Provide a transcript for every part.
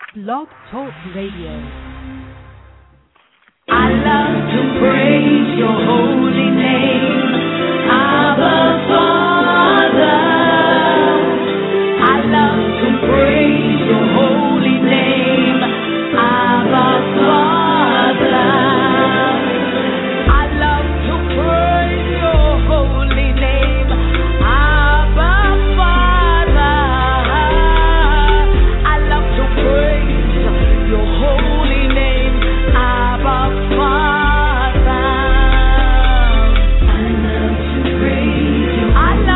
Blog Talk Radio. I love to praise your holy name, Abba Father. I love to praise your holy name, Abba Father. I love to praise your holy name, Abba Father. I love to praise your holy name, Abba Father. I love to praise your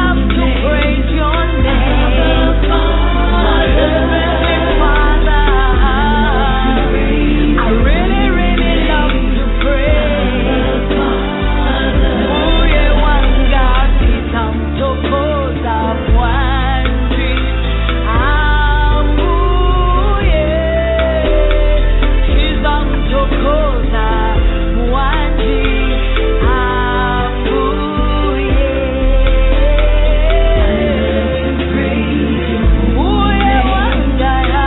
name, Abba Father. Father, I really, really love to praise. Uye wangapi tamtokoza Bwana, amuye tamtokoza Bwana, amuye. Uye wangaya,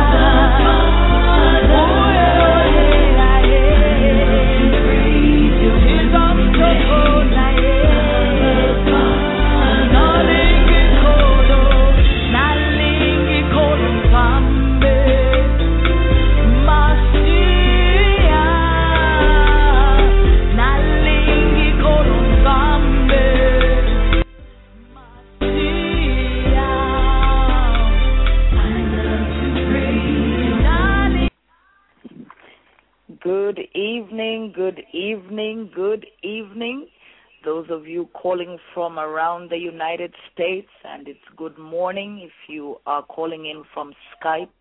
Good evening, good evening, good evening. Those of you calling from around the United States, and it's good morning if you are calling in from Skype,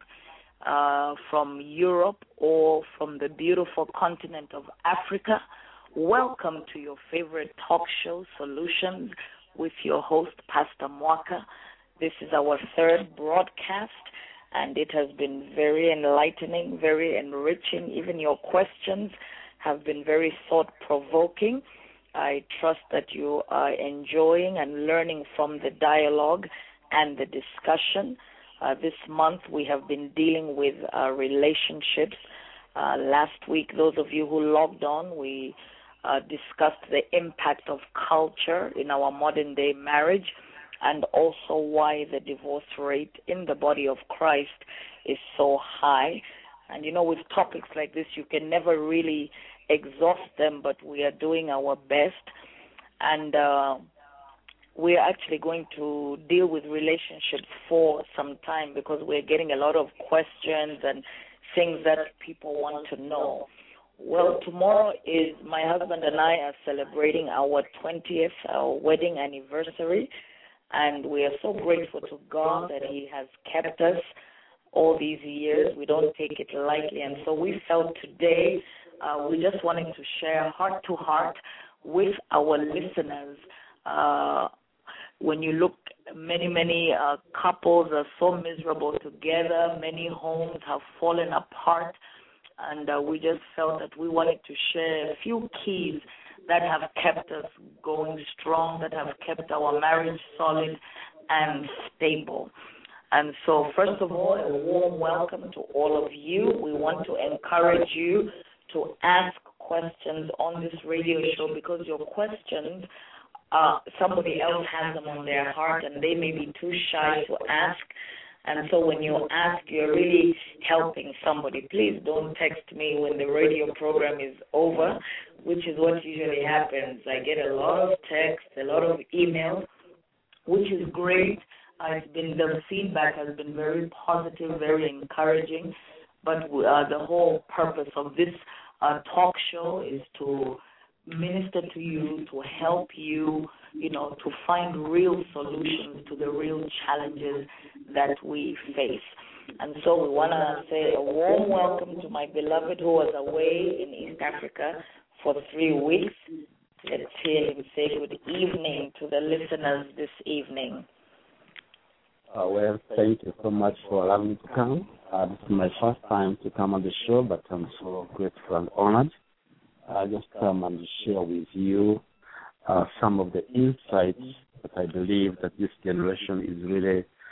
from Europe, or from the beautiful continent of Africa. Welcome to your favorite talk show, Solutions, with your host, Pastor Mwaka. This is our third broadcast, and it has been very enlightening, very enriching. Even your questions have been very thought-provoking. I trust that you are enjoying and learning from the dialogue and the discussion. This month we have been dealing with relationships. Last week, those of you who logged on, we discussed the impact of culture in our modern-day marriage, and also why the divorce rate in the body of Christ is so high. And, you know, with topics like this, you can never really exhaust them, but we are doing our best. And we're actually going to deal with relationships for some time because we're getting a lot of questions and things that people want to know. Well, tomorrow is my husband and I are celebrating our 20th wedding anniversary. And we are so grateful to God that He has kept us all these years. We don't take it lightly. And so we felt today we just wanted to share heart to heart with our listeners. When you look, many couples are so miserable together. Many homes have fallen apart. And we just felt that we wanted to share a few keys that have kept us going strong, that have kept our marriage solid and stable. And so, first of all, a warm welcome to all of you. We want to encourage you to ask questions on this radio show because your questions, somebody else has them on their heart and they may be too shy to ask. And so when you ask, you're really helping somebody. Please don't text me when the radio program is over, which is what usually happens. I get a lot of texts, a lot of emails, which is great. The feedback has been very positive, very encouraging. But the whole purpose of this talk show is to minister to you, to help you, to find real solutions to the real challenges that we face. And so we want to say a warm welcome to my beloved who was away in East Africa for 3 weeks. Let's hear him say good evening to the listeners this evening. Well, thank you so much for allowing me to come. This is my first time to come on the show, but I'm so grateful and honored. I just come and share with you some of the insights that I believe that this generation is really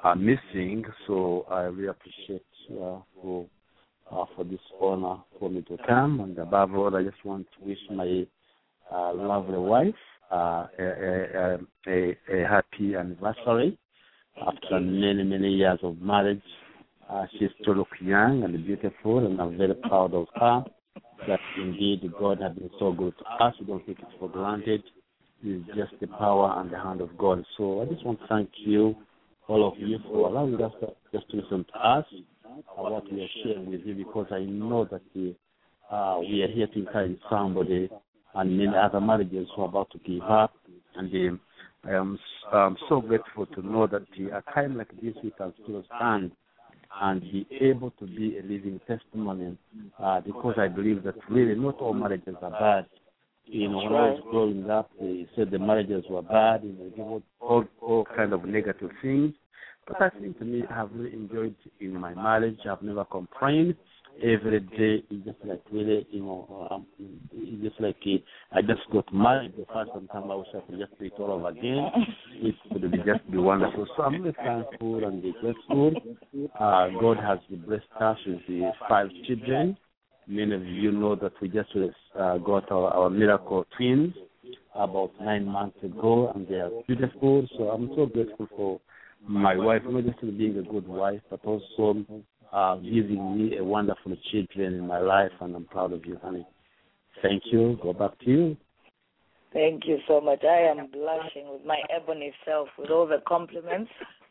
missing. So I really appreciate for this honor for me to come. And above all, I just want to wish my lovely wife a happy anniversary. After many, many years of marriage, she still looks young and beautiful, and I'm very proud of her. That indeed God has been so good to us. We don't take it for granted. It's just the power and the hand of God. So I just want to thank you, all of you, for allowing us just to listen to us, what we are sharing with you, because I know that we are here to encourage somebody and many other marriages who are about to give up. And I am so grateful to know that at a time like this we can still stand and be able to be a living testimony, because I believe that really not all marriages are bad. When I was growing up, they said the marriages were bad, all kind of negative things. But I think to me, I have really enjoyed in my marriage. I've never complained. Every day is just like really, it's just like I just got married the first time. I wish I could just do it all over again. It would just be wonderful. So I'm really thankful and grateful. God has blessed us with the 5 children. Many of you know that we just got our miracle twins about 9 months ago, and they are beautiful. So I'm so grateful for my wife, not just being a good wife, but also giving me a wonderful children in my life, and I'm proud of you, honey. Thank you. Go back to you. Thank you so much. I am blushing with my ebony self with all the compliments.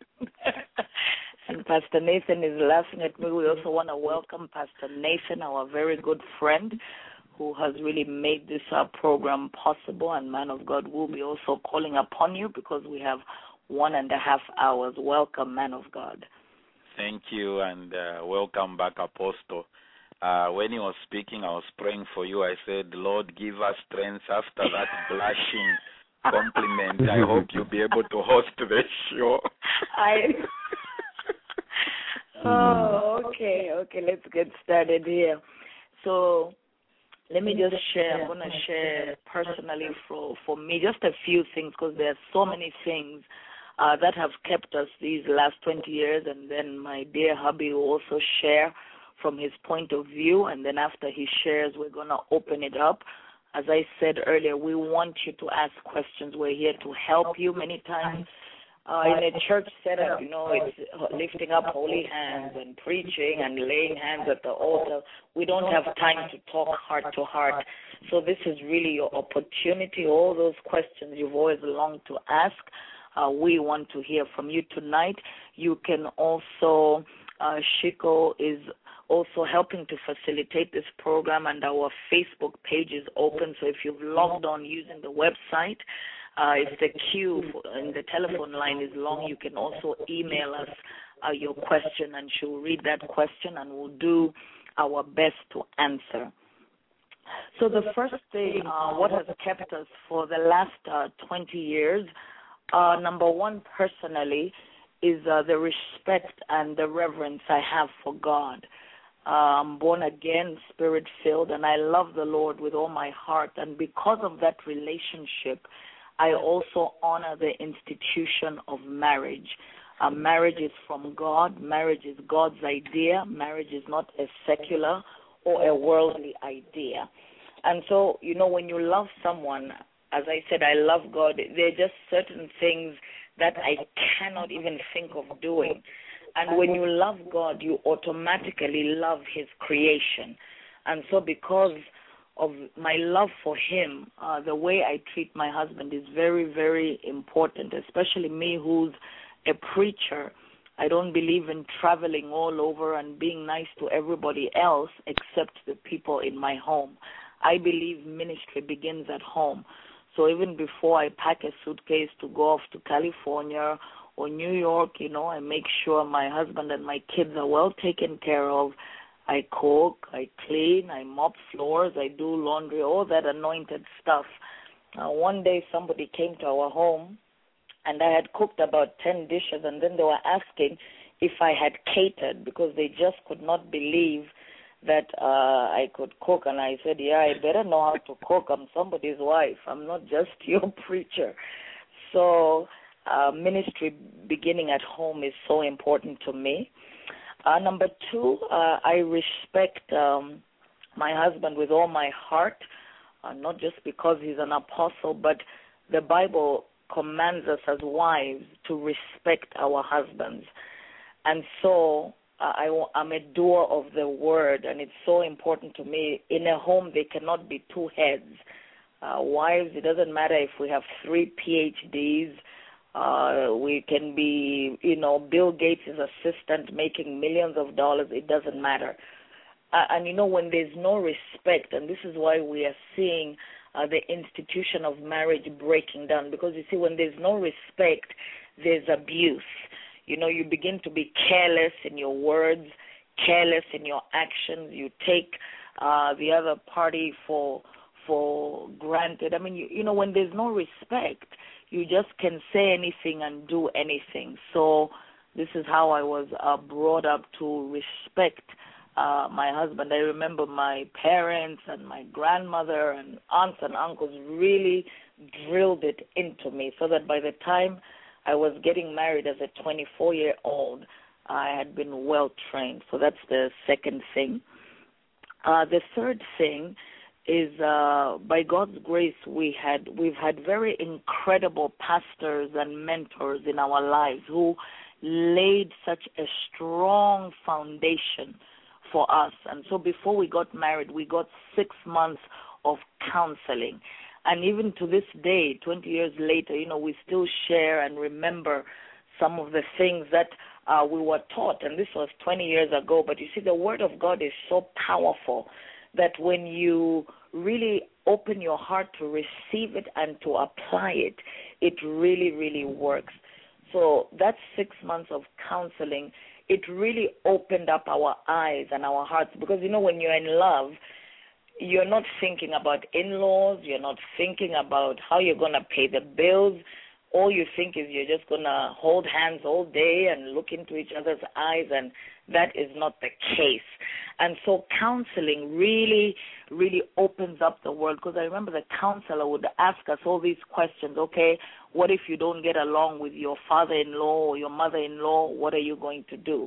And Pastor Nathan is laughing at me. We also want to welcome Pastor Nathan, our very good friend, who has really made this program possible. And man of God will be also calling upon you because we have 1.5 hours. Welcome, man of God. Thank you, and welcome back, Apostle. When he was speaking, I was praying for you. I said, Lord, give us strength after that blushing compliment. I hope you'll be able to host the show. Okay. Let's get started here. So let me just share. I'm going to share personally for me just a few things, because there are so many things that have kept us these last 20 years, and then my dear hubby will also share from his point of view, and then after he shares, we're going to open it up. As I said earlier, we want you to ask questions. We're here to help you. Many times in a church setup, it's lifting up holy hands and preaching and laying hands at the altar. We don't have time to talk heart to heart. So this is really your opportunity. All those questions you've always longed to ask, we want to hear from you tonight. You can also, Shiko is also helping to facilitate this program, and our Facebook page is open. So if you've logged on using the website, if the queue in the telephone line is long, you can also email us your question, and she'll read that question, and we'll do our best to answer. So the first thing, what has kept us for the last 20 years, number one, personally, is the respect and the reverence I have for God. I'm born again, spirit-filled, and I love the Lord with all my heart. And because of that relationship, I also honor the institution of marriage. Marriage is from God. Marriage is God's idea. Marriage is not a secular or a worldly idea. And so, when you love someone, as I said, I love God, there are just certain things that I cannot even think of doing. And when you love God, you automatically love His creation. And so because of my love for Him, the way I treat my husband is very, very important, especially me who's a preacher. I don't believe in traveling all over and being nice to everybody else except the people in my home. I believe ministry begins at home. So even before I pack a suitcase to go off to California or New York, I make sure my husband and my kids are well taken care of. I cook, I clean, I mop floors, I do laundry, all that anointed stuff. One day somebody came to our home, and I had cooked about 10 dishes, and then they were asking if I had catered because they just could not believe that I could cook. And I said, yeah, I better know how to cook. I'm somebody's wife. I'm not just your preacher. So ministry beginning at home is so important to me. Number two, I respect my husband with all my heart, not just because he's an apostle, but the Bible commands us as wives to respect our husbands. And so I'm a doer of the word, and it's so important to me. In a home, there cannot be two heads. Wives, it doesn't matter if we have 3 PhDs. We can be, Bill Gates' assistant making millions of dollars. It doesn't matter. And, when there's no respect, and this is why we are seeing the institution of marriage breaking down, because, you see, when there's no respect, there's abuse. You begin to be careless in your words, careless in your actions. You take the other party for granted. I mean, when there's no respect, you just can say anything and do anything. So this is how I was brought up, to respect my husband. I remember my parents and my grandmother and aunts and uncles really drilled it into me, so that by the time I was getting married as a 24-year-old, I had been well trained. So that's the second thing. The third thing is, by God's grace, we've had very incredible pastors and mentors in our lives who laid such a strong foundation for us. And so before we got married, we got 6 months of counseling. And even to this day, 20 years later, we still share and remember some of the things that we were taught. And this was 20 years ago. But you see, the Word of God is so powerful that when you really open your heart to receive it and to apply it, it really, really works. So that 6 months of counseling, it really opened up our eyes and our hearts. Because, when you're in love, you're not thinking about in-laws. You're not thinking about how you're going to pay the bills. All you think is you're just going to hold hands all day and look into each other's eyes, and that is not the case. And so counseling really, really opens up the world, because I remember the counselor would ask us all these questions. Okay, what if you don't get along with your father-in-law or your mother-in-law? What are you going to do?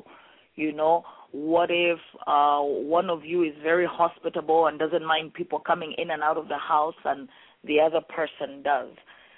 What if one of you is very hospitable and doesn't mind people coming in and out of the house, and the other person does?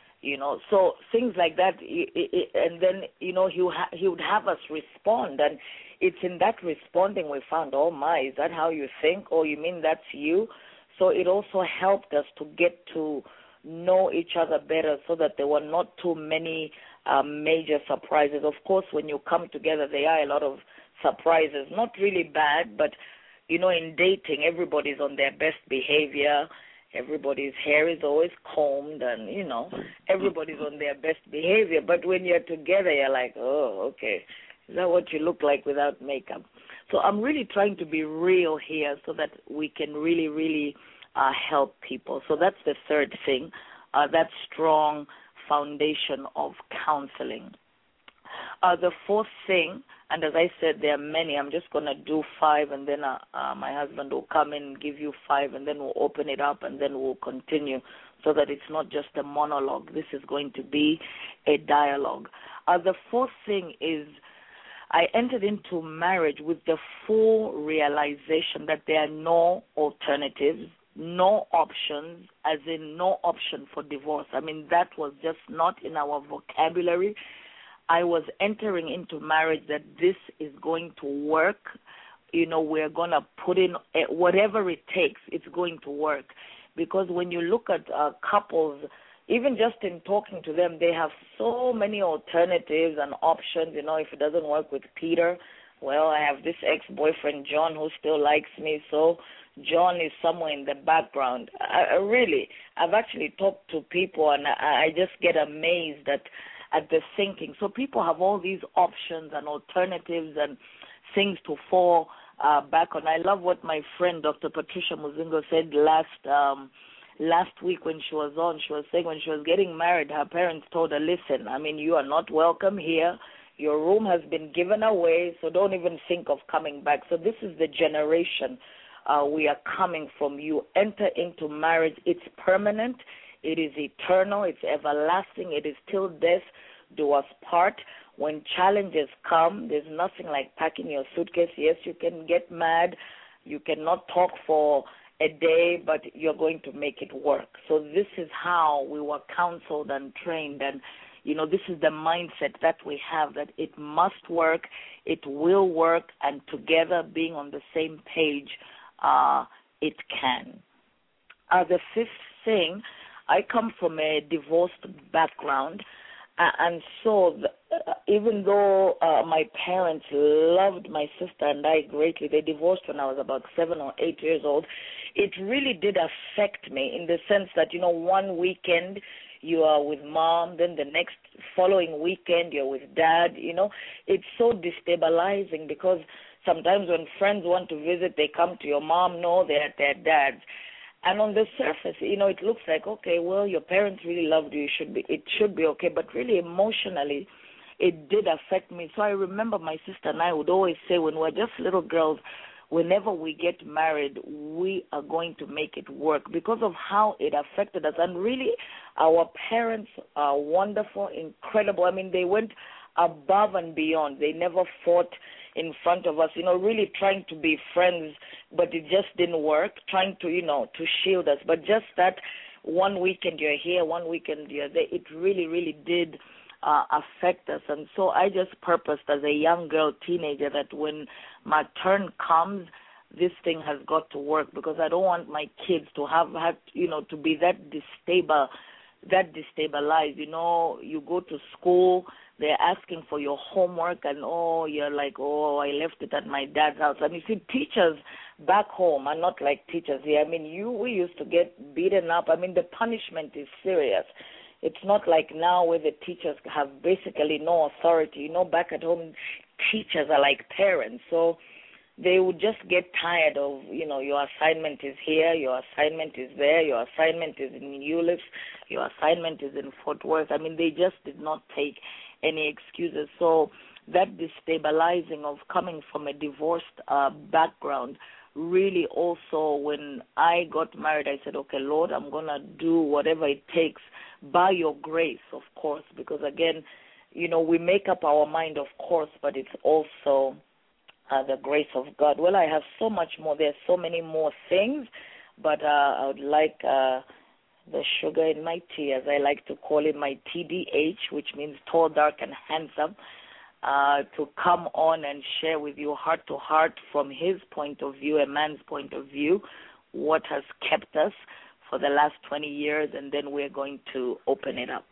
So things like that, and then, he would have us respond, and it's in that responding we found, oh my, is that how you think? Oh, you mean that's you? So it also helped us to get to know each other better, so that there were not too many major surprises. Of course, when you come together, there are a lot of surprises, not really bad, but, in dating, everybody's on their best behavior. Everybody's hair is always combed, and, everybody's on their best behavior. But when you're together, you're like, oh, okay, is that what you look like without makeup? So I'm really trying to be real here, so that we can really, really help people. So that's the third thing, that strong foundation of counseling. The fourth thing, and as I said, there are many. I'm just going to do 5, and then my husband will come in and give you 5, and then we'll open it up, and then we'll continue, so that it's not just a monologue. This is going to be a dialogue. The fourth thing is, I entered into marriage with the full realization that there are no alternatives, no options, as in no option for divorce. I mean, that was just not in our vocabulary. I was entering into marriage that this is going to work. We're going to put in whatever it takes, it's going to work. Because when you look at couples, even just in talking to them, they have so many alternatives and options. If it doesn't work with Peter, well, I have this ex-boyfriend, John, who still likes me, so John is somewhere in the background. I've actually talked to people, and I just get amazed at the thinking. So people have all these options and alternatives and things to fall back on. I love what my friend Dr. Patricia Muzingo said last week when she was on. She was saying when she was getting married, her parents told her, listen, you are not welcome here. Your room has been given away, so don't even think of coming back. So this is the generation we are coming from. You enter into marriage, it's permanent. It is eternal. It's everlasting. It is till death do us part. When challenges come, there's nothing like packing your suitcase. Yes, you can get mad. You cannot talk for a day, but you're going to make it work. So this is how we were counseled and trained. And, this is the mindset that we have, that it must work, it will work, and together, being on the same page, it can. The fifth thing, I come from a divorced background, and so even though my parents loved my sister and I greatly, they divorced when I was about 7 or 8 years old, it really did affect me in the sense that, one weekend you are with mom, then the next following weekend you're with dad. It's so destabilizing because sometimes when friends want to visit, they come to your mom, no, they're at their dad's. And on the surface, it looks like, okay, well, your parents really loved you. It should be okay. But really, emotionally, it did affect me. So I remember my sister and I would always say, when we're just little girls, whenever we get married, we are going to make it work because of how it affected us. And really, our parents are wonderful, incredible. I mean, they went above and beyond. They never fought in front of us, really trying to be friends, but it just didn't work, trying to, to shield us. But just that one weekend you're here, one weekend you're there, it really, really did affect us. And so I just purposed as a young girl, teenager, that when my turn comes, this thing has got to work, because I don't want my kids to have to be that destabilized. You go to school, they're asking for your homework, and you're like, I left it at my dad's house. And you see, teachers back home are not like teachers here. I mean, we used to get beaten up. I mean, the punishment is serious. It's not like now where the teachers have basically no authority. Back at home, teachers are like parents. So they would just get tired of, your assignment is here, your assignment is there, your assignment is in Eulip's, your assignment is in Fort Worth. I mean, they just did not take any excuses. So that destabilizing of coming from a divorced background, really also when I got married, I said, okay, Lord, I'm going to do whatever it takes by your grace, of course, because again, we make up our mind, of course, but it's also the grace of God. Well, I have so much more. There's so many more things, but I would like the sugar in my tea, as I like to call it, my TDH, which means tall, dark, and handsome, to come on and share with you heart to heart from his point of view, a man's point of view, what has kept us for the last 20 years, and then we're going to open it up.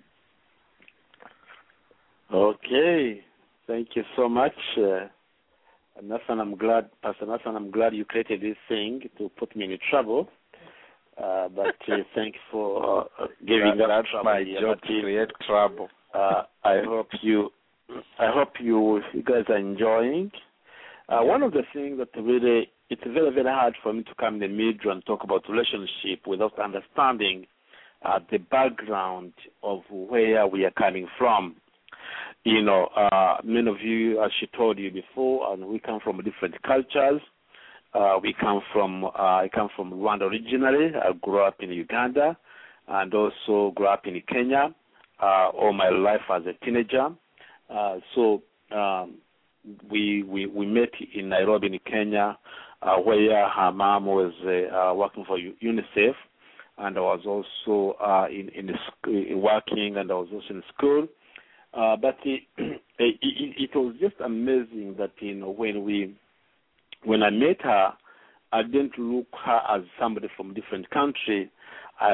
Okay. Thank you so much. Nathan, Pastor Nathan, I'm glad you created this thing to put me in trouble. But thank you for giving that's my job, to create trouble. I hope you guys are enjoying. One of the things that really, it's very, very hard for me to come in the middle and talk about relationship without understanding the background of where we are coming from. Many of you, as she told you before, and we come from different cultures. I come from Rwanda originally. I grew up in Uganda and also grew up in Kenya all my life as a teenager. So we met in Nairobi, in Kenya, where her mom was working for UNICEF, and I was also working, and I was also in school. But it was just amazing that when I met her, I didn't look her as somebody from a different country. I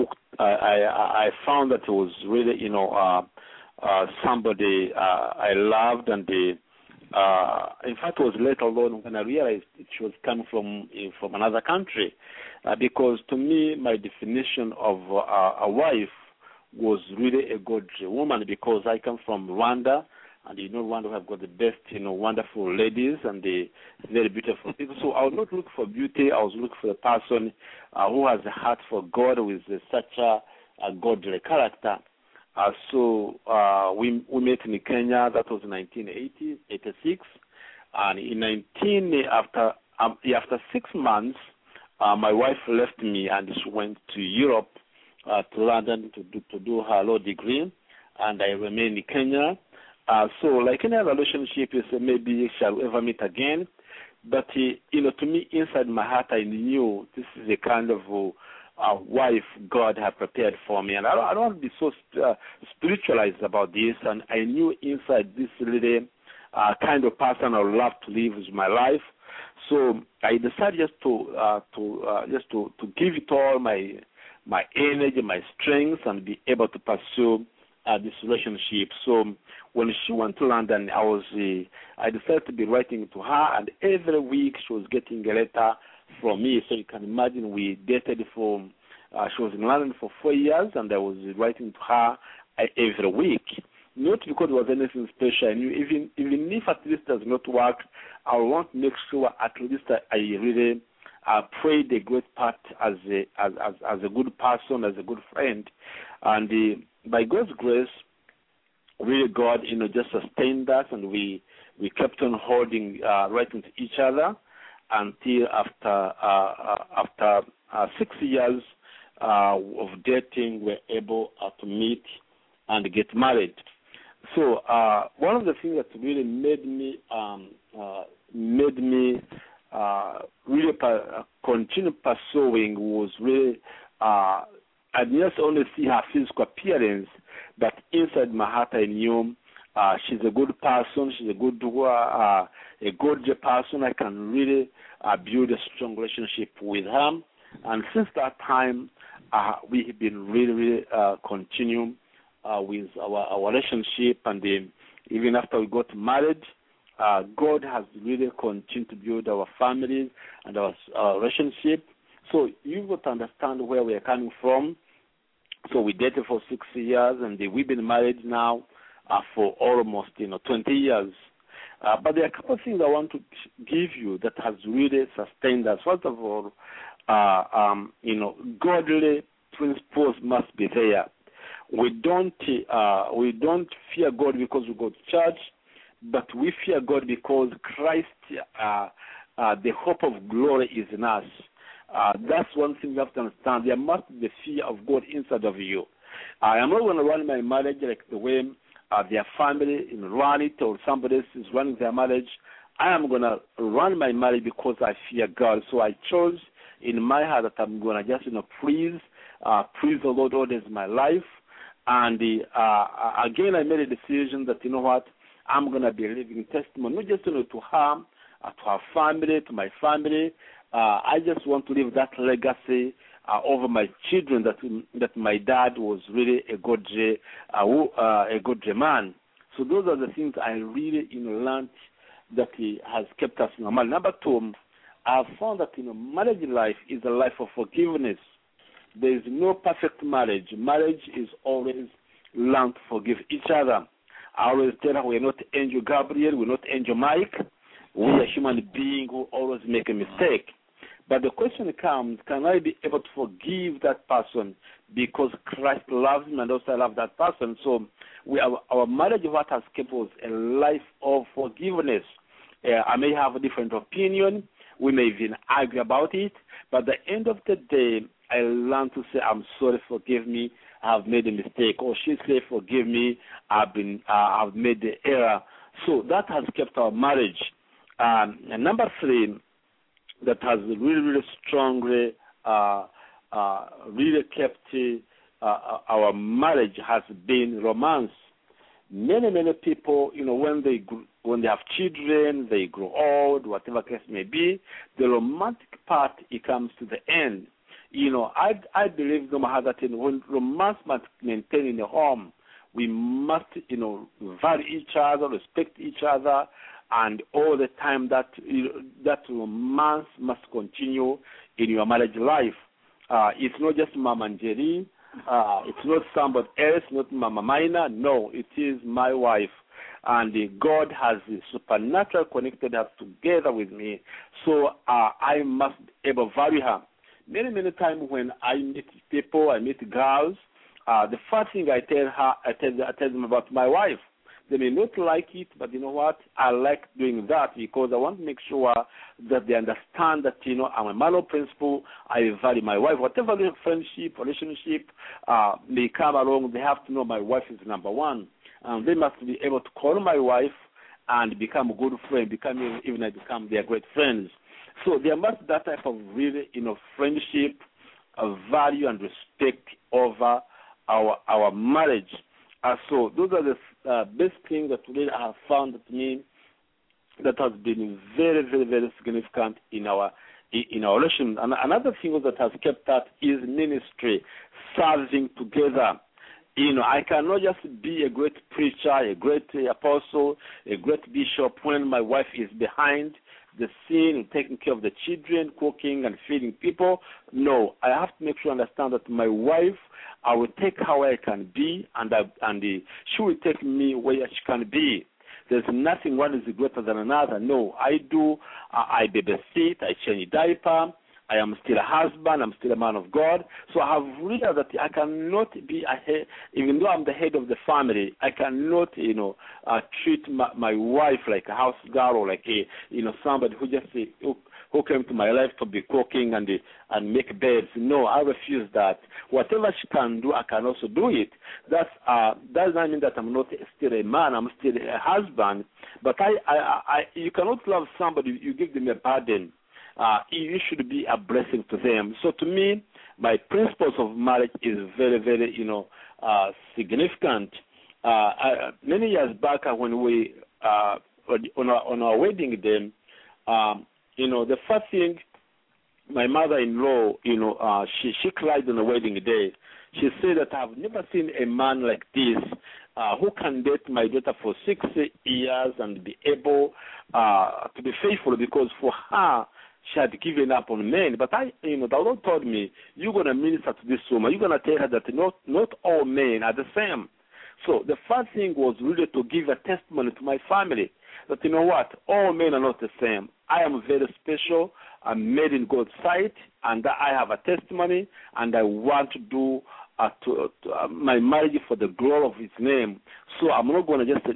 found that it was really somebody I loved, and in fact it was later on when I realized she was coming from another country, because to me my definition of a wife was really a good woman, because I come from Rwanda, and Rwanda have got the best, wonderful ladies and the very beautiful people. So I was not looking for beauty. I was looking for a person who has a heart for God, with such a godly character. So we met in Kenya. That was 1986, and after 6 months, my wife left me and she went to Europe, to London, to do her law degree. and I remain in Kenya. So like any other relationship, you say maybe shall ever meet again. But, to me, inside my heart, I knew this is a kind of wife God had prepared for me. And I don't want to be so spiritualized about this. And I knew inside this really kind of person I would love to live with my life. So I decided just to give it all my energy, my strength, and be able to pursue this relationship. So when she went to London, I decided to be writing to her, and every week she was getting a letter from me. So you can imagine we dated for, she was in London for 4 years, and I was writing to her every week. Not because it was anything special. I knew even if at least does not work, I want to make sure at least I really played a great part as a good person, as a good friend. And by God's grace, really God, just sustained us, and we kept on holding, writing to each other until after 6 years of dating, we're able to meet and get married. So one of the things that really made me really continue pursuing was really I didn't just only see her physical appearance, but inside my heart I knew she's a good person, she's a good person. I can really build a strong relationship with her. And since that time, we have been really continuing with our relationship. And even after we got married, God has really continued to build our families and our relationship. So you've got to understand where we are coming from. So we dated for 6 years, and we've been married now for almost 20 years. But there are a couple of things I want to give you that has really sustained us. First of all, godly principles must be there. We don't fear God because we go to church, but we fear God because Christ, the hope of glory, is in us. That's one thing you have to understand. There must be the fear of God inside of you. I am not going to run my marriage like the way their family run it, or somebody else is running their marriage. I am going to run my marriage because I fear God. So I chose in my heart that I'm going to just please the Lord all days of my life. And again, I made a decision that, I'm going to be a living testimony, not just to her, to her family, to my family. I just want to leave that legacy over my children, that my dad was really a good man. So those are the things I really learned that he has kept us in our marriage. Number two, I have found that marriage life is a life of forgiveness. There is no perfect marriage. Marriage is always learn to forgive each other. I always tell her we're not Angel Gabriel, we're not Angel Mike. We are human beings who always make a mistake. But the question comes, can I be able to forgive that person because Christ loves me and also I love that person? So our marriage, what has kept us a life of forgiveness. I may have a different opinion. We may even argue about it. But at the end of the day, I learn to say, I'm sorry, forgive me, I've made a mistake. Or she say, forgive me, I've made the error. So that has kept our marriage. And number three, that has really strongly really kept our marriage has been romance. Many people, when they have children, they grow old, whatever case may be, the romantic part, it comes to the end. I believe no matter that when romance must maintain in the home, we must, value each other, respect each other, and all the time that romance must continue in your marriage life. It's not just Mama and Jerry. It's not somebody else, not Mama Mina. No, it is my wife. And God has supernatural connected us together with me. So I must ever value her. Many times when I meet people, I meet girls, the first thing I tell them about my wife. They may not like it, but you know what? I like doing that because I want to make sure that they understand that, I'm a man of principle. I value my wife. Whatever friendship, relationship may come along, they have to know my wife is number one. And they must be able to call my wife and become a good friend, become their great friends. So there must be that type of really, friendship, value and respect over our marriage. So those are the best things that really I have found to me that has been very, very, very significant in our relation. And another thing that has kept that is ministry, serving together. I cannot just be a great preacher, a great apostle, a great bishop when my wife is behind the scene, taking care of the children, cooking and feeding people. No, I have to make sure I understand that my wife, I will take her where I can be, and she will take me where she can be. There's nothing one is greater than another. No, I babysit, I change diaper, I am still a husband, I'm still a man of God. So I have realized that I cannot be ahead, even though I'm the head of the family, I cannot, treat my wife like a house girl or like somebody who just who came to my life to be cooking and make beds. No, I refuse that. Whatever she can do, I can also do it. That does not mean that I'm not still a man. I'm still a husband. But you cannot love somebody. You give them a burden. You should be a blessing to them. So to me, my principles of marriage is very, very, significant. Many years back when we on our wedding day, the first thing, my mother-in-law, she cried on the wedding day. She said that I've never seen a man like this who can date my daughter for 6 years and be able to be faithful, because for her, she had given up on men. But the Lord told me, you're going to minister to this woman. You're going to tell her that not all men are the same. So the first thing was really to give a testimony to my family that, all men are not the same. I am very special. I'm made in God's sight, and I have a testimony, and I want to do my marriage for the glory of His name. So I'm not going to just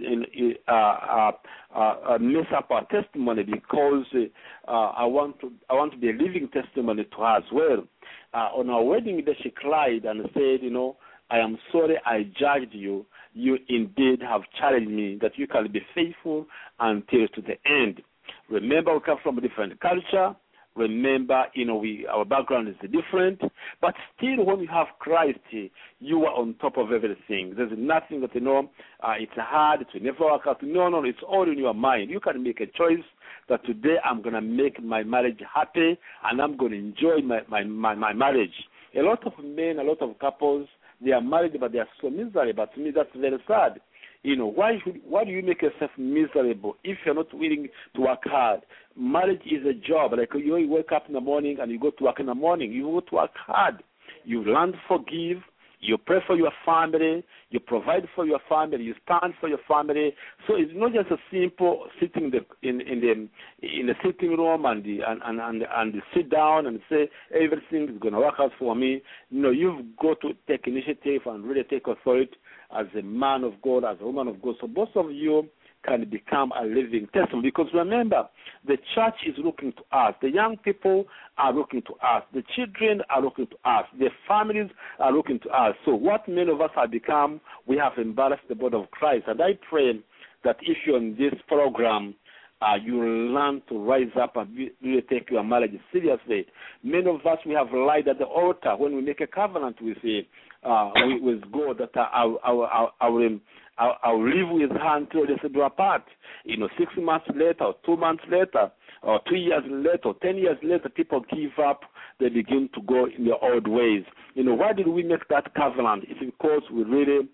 mess up our testimony, because I want to be a living testimony to her as well. On our wedding day, she cried and said, I am sorry I judged you. You indeed have challenged me that you can be faithful until to the end. Remember, we come from a different culture. Remember, our background is different, but still when you have Christ, you are on top of everything. There's nothing that, it's hard, it will never work out. No, it's all in your mind. You can make a choice that today I'm going to make my marriage happy, and I'm going to enjoy my marriage. A lot of men, a lot of couples, they are married, but they are so miserable. But to me, that's very sad. Why do you make yourself miserable if you're not willing to work hard? Marriage is a job. Like you wake up in the morning and you go to work in the morning. You go to work hard. You learn to forgive. You pray for your family. You provide for your family. You stand for your family. So it's not just a simple sitting in the sitting room and sit down and say everything is going to work out for me. No, you've got to take initiative and really take authority as a man of God, as a woman of God. So both of you can become a living testimony. Because remember, the church is looking to us. The young people are looking to us. The children are looking to us. The families are looking to us. So what many of us have become, we have embarrassed the body of Christ. And I pray that if you're in this program, you will learn to rise up and really take your marriage seriously. Many of us, we have lied at the altar when we make a covenant with God that I'll live with her until they say do apart. 6 months later, or 2 months later, or 2 years later, or 10 years later, people give up. They begin to go in their old ways. Why did we make that covenant? It's because we really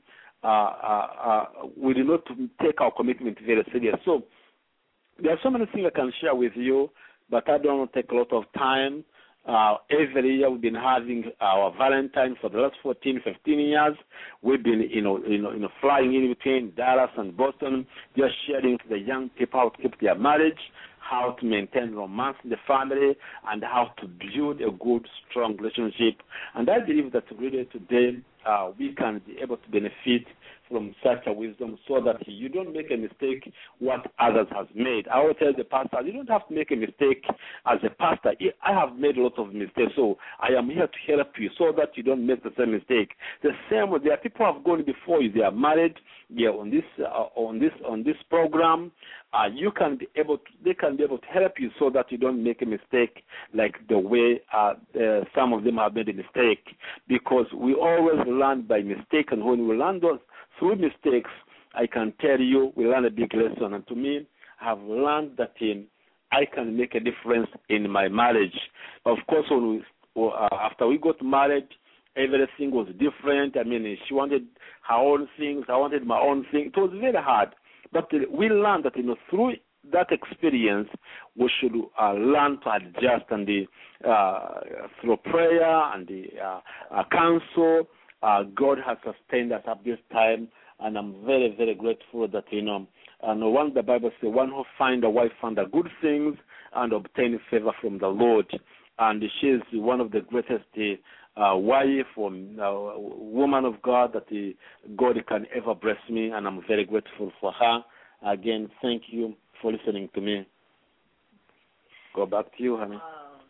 we did not take our commitment very serious. So there are so many things I can share with you, but I don't want to take a lot of time. Every year we've been having our Valentine for the last 14, 15 years. We've been, flying in between Dallas and Boston, just sharing to the young people how to keep their marriage, how to maintain romance in the family, and how to build a good, strong relationship. And I believe that really today we can be able to benefit from such a wisdom so that you don't make a mistake what others have made. I will tell the pastor, you don't have to make a mistake as a pastor. I have made a lot of mistakes, so I am here to help you so that you don't make the same mistake. The same way, there are people who have gone before you. They are married. They are on this program. They can be able to help you so that you don't make a mistake like the way some of them have made a mistake. Because we always learn by mistake, and when we learn through mistakes, I can tell you we learn a big lesson. And to me, I have learned that I can make a difference in my marriage. Of course, after we got married, everything was different. I mean, she wanted her own things. I wanted my own thing. It was very hard. But we learned that, through that experience, we should learn to adjust, and through prayer and the counsel, God has sustained us at this time, and I'm very, very grateful that, and one the Bible says, one who find a wife find a good things and obtain favor from the Lord. And she is one of the greatest wife or woman of God that God can ever bless me, and I'm very grateful for her. Again, thank you for listening to me. Go back to you, honey.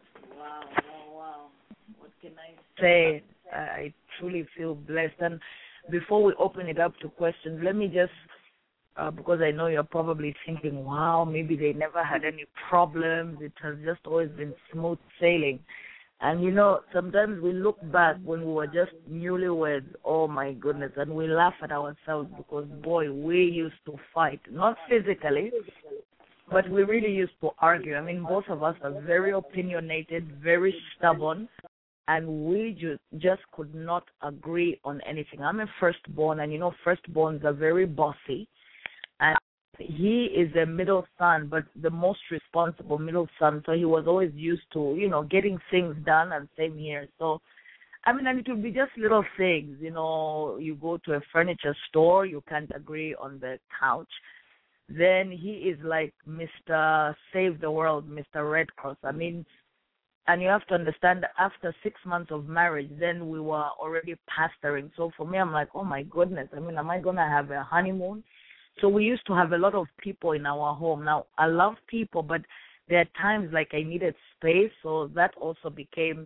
Wow. What can I say? I truly feel blessed. And before we open it up to questions, let me just, because I know you're probably thinking, wow, maybe they never had any problems. It has just always been smooth sailing. And, sometimes we look back when we were just newlyweds, oh, my goodness, and we laugh at ourselves because, boy, we used to fight. Not physically, but we really used to argue. I mean, both of us are very opinionated, very stubborn, and we just could not agree on anything. I'm a firstborn, and, firstborns are very bossy. And he is a middle son, but the most responsible middle son. So he was always used to, getting things done, and same here. So, and it will be just little things. You go to a furniture store, you can't agree on the couch. Then he is like Mr. Save the World, Mr. Red Cross. And you have to understand that after 6 months of marriage, then we were already pastoring. So for me, I'm like, oh my goodness. Am I going to have a honeymoon? So we used to have a lot of people in our home. Now, I love people, but there are times like I needed space, so that also became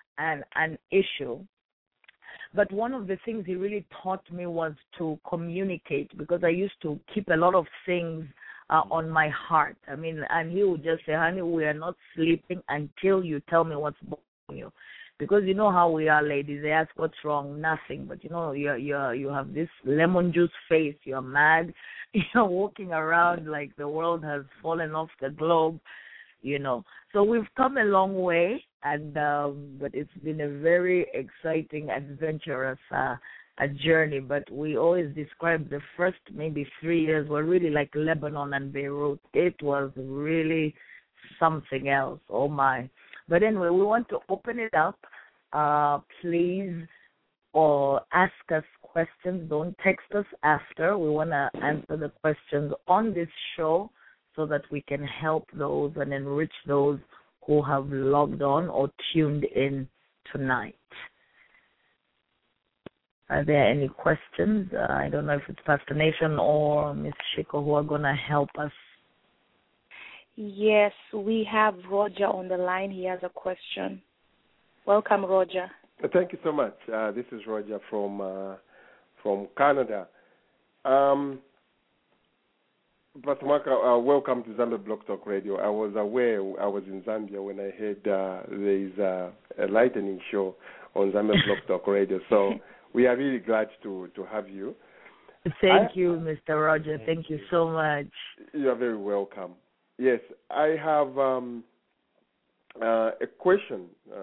an issue. But one of the things he really taught me was to communicate, because I used to keep a lot of things on my heart. And he would just say, honey, we are not sleeping until you tell me what's bothering you. Because you know how we are, ladies. They ask what's wrong, nothing. But you have this lemon juice face. You're mad. You're walking around like the world has fallen off the globe. So we've come a long way, and but it's been a very exciting, adventurous a journey. But we always describe the first maybe 3 years were really like Lebanon and Beirut. It was really something else. Oh my. But anyway, we want to open it up. Please, or ask us questions. Don't text us after. We want to answer the questions on this show so that we can help those and enrich those who have logged on or tuned in tonight. Are there any questions? I don't know if it's Pastor Nathan or Miss Shiko who are going to help us. Yes, we have Roger on the line. He has a question. Welcome, Roger. Thank you so much. This is Roger from Canada. Pastor Maka, welcome to Zambia Blog Talk Radio. I was aware I was in Zambia when I heard there is a lightning show on Zambia Blog Talk Radio. So we are really glad to have you. Thank you, Mr. Roger. Thank you so much. You are very welcome. Yes, I have a question.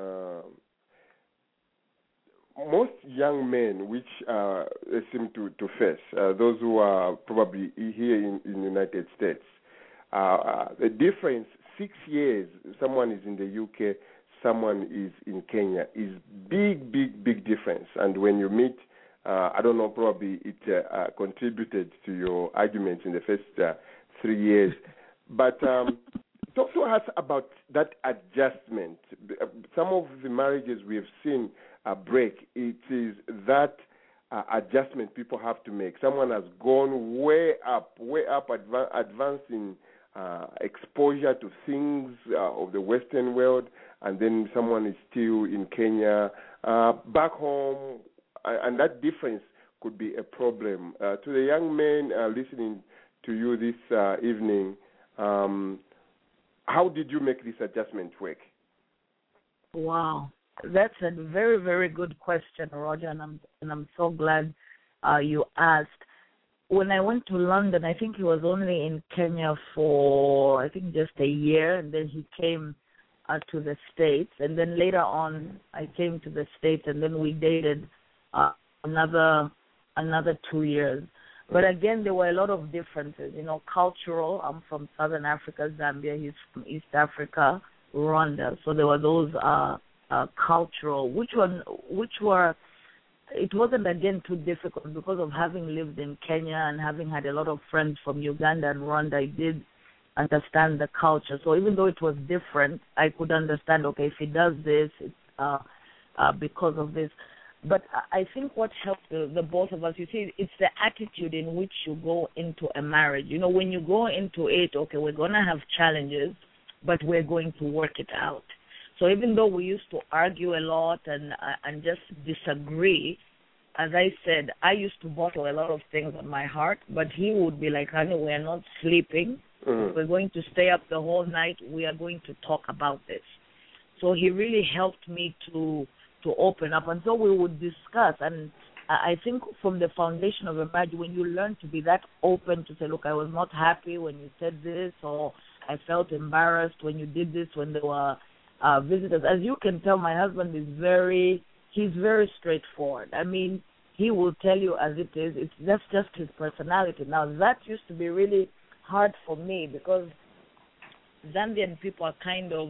Most young men, which they seem to face, those who are probably here in the United States, the difference, 6 years, someone is in the UK, someone is in Kenya, is big difference. And when you meet, I don't know, probably it contributed to your arguments in the first 3 years. But talk to us about that adjustment. Some of the marriages we have seen break, it is that adjustment people have to make. Someone has gone way up, advancing exposure to things of the Western world, and then someone is still in Kenya, back home, and that difference could be a problem. To the young men listening to you this evening, how did you make this adjustment work? Wow, that's a very, very good question, Roger, and I'm so glad you asked. When I went to London, I think he was only in Kenya for, I think, just a year, and then he came to the States. And then later on, I came to the States, and then we dated another 2 years. But again, there were a lot of differences, cultural. I'm from Southern Africa, Zambia. He's from East Africa, Rwanda. So there were those cultural, which were, it wasn't, again, too difficult because of having lived in Kenya and having had a lot of friends from Uganda and Rwanda. I did understand the culture. So even though it was different, I could understand, okay, if he does this, it's because of this. But I think what helped the both of us, you see, it's the attitude in which you go into a marriage. When you go into it, okay, we're going to have challenges, but we're going to work it out. So even though we used to argue a lot and just disagree, as I said, I used to bottle a lot of things on my heart, but he would be like, honey, we're not sleeping. Mm-hmm. We're going to stay up the whole night. We are going to talk about this. So he really helped me to open up. And so we would discuss. And I think from the foundation of a marriage, when you learn to be that open to say, look, I was not happy when you said this, or I felt embarrassed when you did this, when there were visitors. As you can tell, my husband is he's very straightforward. I mean, he will tell you as it is. That's just his personality. Now, that used to be really hard for me because Zambian people are kind of,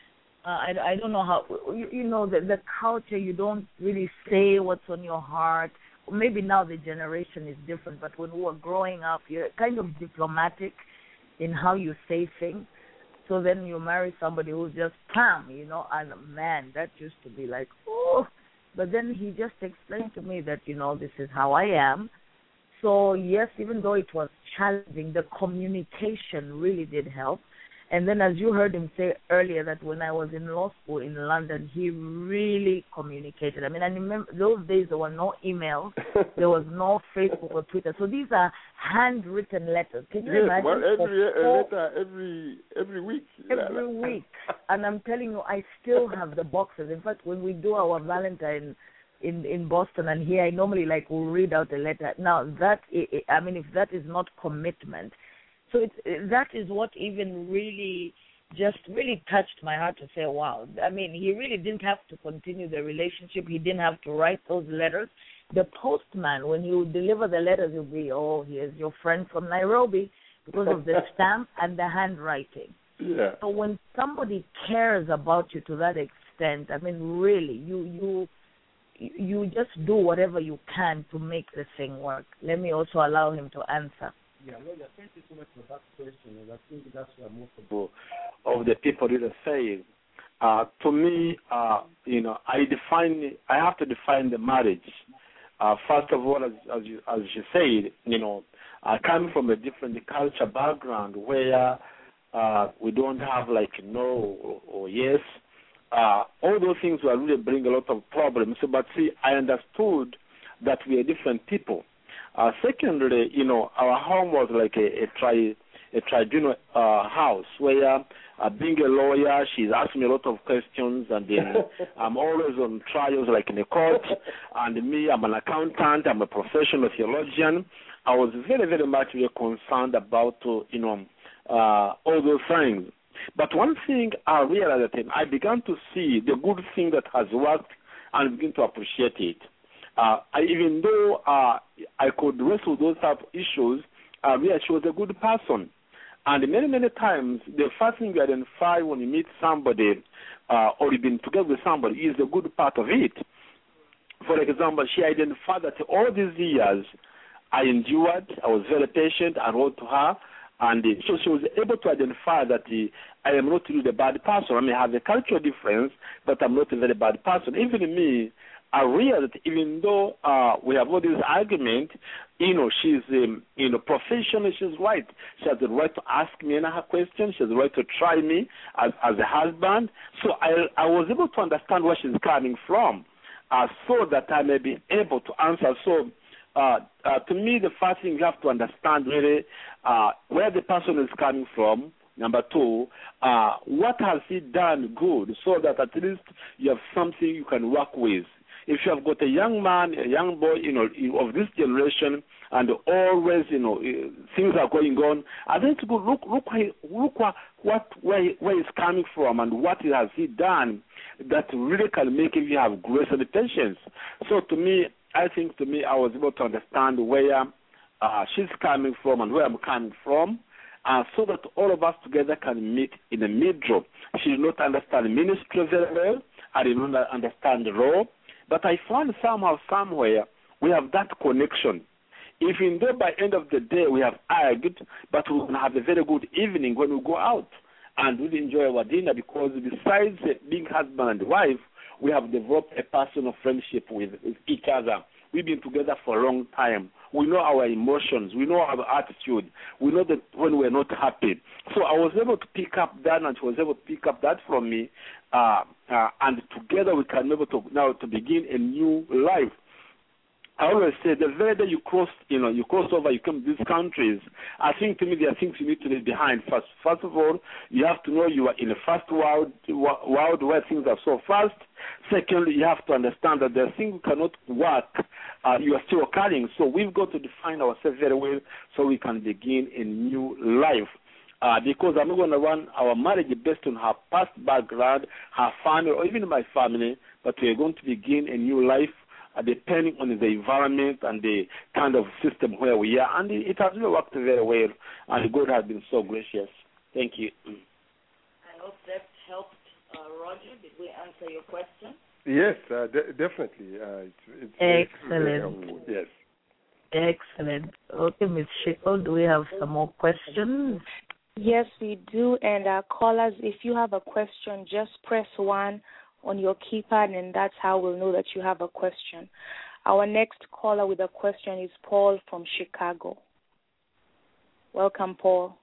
I don't know how, the culture, you don't really say what's on your heart. Maybe now the generation is different, but when we were growing up, you're kind of diplomatic in how you say things. So then you marry somebody who's just calm, and man, that used to be like, oh. But then he just explained to me that, this is how I am. So yes, even though it was challenging, the communication really did help. And then as you heard him say earlier that when I was in law school in London, he really communicated. I mean, I remember those days there were no emails, there was no Facebook or Twitter. So these are handwritten letters. Can you imagine? Well, every week. Every week. And I'm telling you, I still have the boxes. In fact, when we do our Valentine in Boston and here, I normally will read out a letter. Now, that, I mean, if that is not commitment, so that is what even really touched my heart to say, wow. I mean, he really didn't have to continue the relationship. He didn't have to write those letters. The postman, when you deliver the letters, you'll be, oh, here's your friend from Nairobi, because of the stamp and the handwriting. Yeah. So when somebody cares about you to that extent, I mean, really, you just do whatever you can to make the thing work. Let me also allow him to answer. Yeah, Roger, thank you so much for that question, and I think that's what most of the people really say. To me, I have to define the marriage. First of all, as you said, coming from a different culture background where we don't have no or yes, all those things will really bring a lot of problems. But see, I understood that we are different people. Secondly, our home was like a tribunal house where, being a lawyer, she's asked me a lot of questions, and then I'm always on trials like in a court. And me, I'm an accountant, I'm a professional theologian. I was very, very much concerned about, all those things. But one thing I realized that I began to see the good thing that has worked and begin to appreciate it. Even though I could wrestle those type of issues, she was a good person. And many, many times, the first thing you identify when you meet somebody or you've been together with somebody is the good part of it. For example, she identified that all these years I endured, I was very patient, I wrote to her, and so she was able to identify that I am not really a bad person. I may have a cultural difference, but I'm not a very bad person. Even me, I realized that even though we have all this argument, she's professional, she's right. She has the right to ask me any questions. She has the right to try me as a husband. So I was able to understand where she's coming from, so that I may be able to answer. So to me, the first thing you have to understand really where the person is coming from. Number two, what has he done good, so that at least you have something you can work with. If you have got a young man, a young boy, of this generation, and always, things are going on, I think to go look where he's coming from and what has he done that really can make him have grace and patience. So I was able to understand where she's coming from and where I'm coming from, so that all of us together can meet in the middle. She did not understand ministry very well. I did not understand the law. But I found somehow, somewhere, we have that connection. Even though by the end of the day we have argued, but we will have a very good evening when we go out and we enjoy our dinner, because besides being husband and wife, we have developed a personal friendship with each other. We've been together for a long time. We know our emotions. We know our attitude. We know that when we're not happy. So I was able to pick up that, and she was able to pick up that from me. And together we can be able to now to begin a new life. I always say the very day you cross over, you come to these countries, I think to me there are things you need to leave behind. First of all, you have to know you are in a fast world where things are so fast. Secondly, you have to understand that there are things you cannot work. You are still carrying. So we've got to define ourselves very well so we can begin a new life. Because I'm not going to run our marriage based on her past background, her family, or even my family, but we're going to begin a new life depending on the environment and the kind of system where we are. And it has really worked very well, and God has been so gracious. Thank you. I hope that helped, Roger. Did we answer your question? Yes, definitely. It's excellent. Yes. Excellent. Okay, Ms. Schickel, do we have some more questions? Yes, we do. And callers, if you have a question, just press 1 on your keypad, and that's how we'll know that you have a question. Our next caller with a question is Paul from Chicago. Welcome, Paul.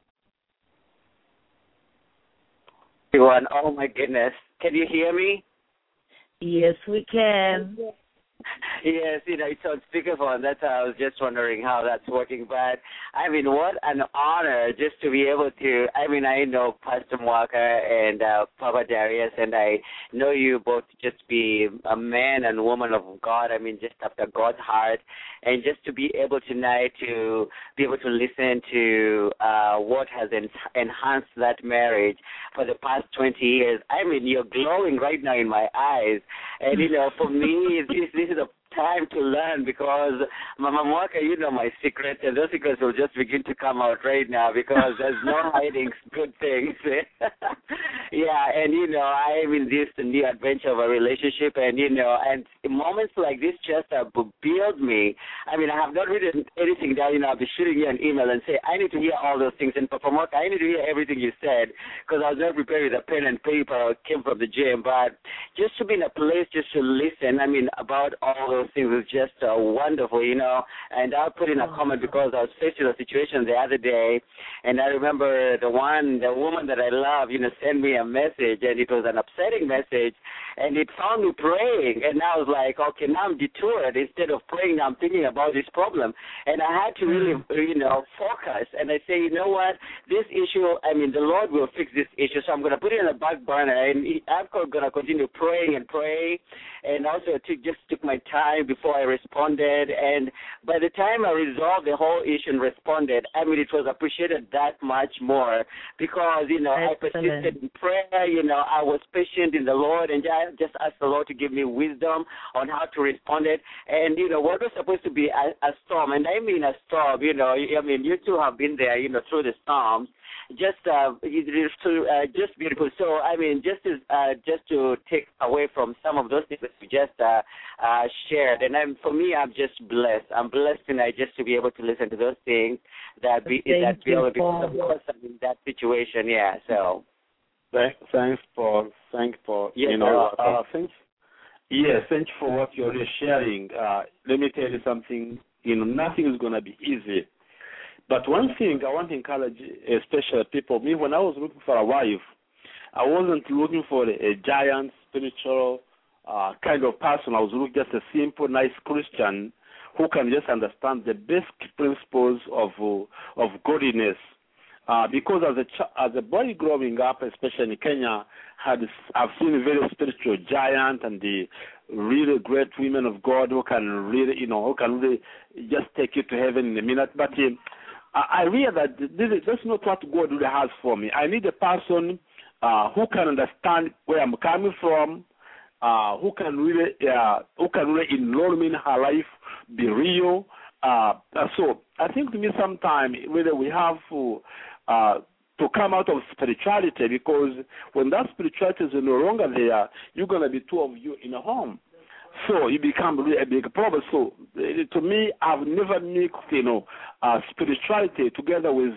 Everyone, oh my goodness. Can you hear me? Yes, we can. Yes, it's on speakerphone. That's why I was just wondering how that's working. But, what an honor just to be able to, I know Pastor Walker and Papa Darius, and I know you both just be a man and woman of God, just after God's heart, and just to be able tonight to be able to listen to what has enhanced that marriage for the past 20 years. You're glowing right now in my eyes. And, for me, this is a time to learn, because Mama Mwaka, my secrets, and those secrets will just begin to come out right now, because there's no hiding good things. Yeah, and I'm in this new adventure of a relationship, and and moments like this just build me. I have not written anything down. I'll be shooting you an email and say, I need to hear all those things. And Papa Mwaka, I need to hear everything you said, because I was not prepared with a pen and paper. I came from the gym, but just to be in a place just to listen, about all those things was just wonderful, And I'll put in a comment, because I was faced with a situation the other day, and I remember the woman that I love, sent me a message, and it was an upsetting message, and it found me praying, and I was like, okay, now I'm detoured. Instead of praying, now I'm thinking about this problem, and I had to really, focus, and I say, you know what, this issue, the Lord will fix this issue, so I'm going to put it in the back burner, and I'm going to continue praying and pray, and also just took my time before I responded, and by the time I resolved the whole issue and responded, it was appreciated that much more, because, I persisted in prayer, I was patient in the Lord, and I just asked the Lord to give me wisdom on how to respond it, and, what was supposed to be a storm, and I mean a storm, you two have been there, through the storms, just beautiful. So just to take away from some of those things that you just shared, and for me, I'm just blessed. I'm blessed tonight just to be able to listen to those things that because of course I'm in that situation. Yeah. So thanks, Paul. Yes, Yes, thank you for what you're sharing. Let me tell you something. Nothing is going to be easy. But one thing I want to encourage, especially people, me, when I was looking for a wife, I wasn't looking for a giant spiritual kind of person. I was looking just a simple, nice Christian who can just understand the basic principles of godliness. Because as a boy growing up, especially in Kenya, I've seen very spiritual giant and the really great women of God who can really, just take you to heaven in a minute. But I realized that that's not what God really has for me. I need a person who can understand where I'm coming from, who can really involve me in her life, be real. So I think to me sometime really we have to come out of spirituality, because when that spirituality is no longer there, you're going to be two of you in a home. So it becomes really a big problem. So to me, I've never mixed, spirituality together with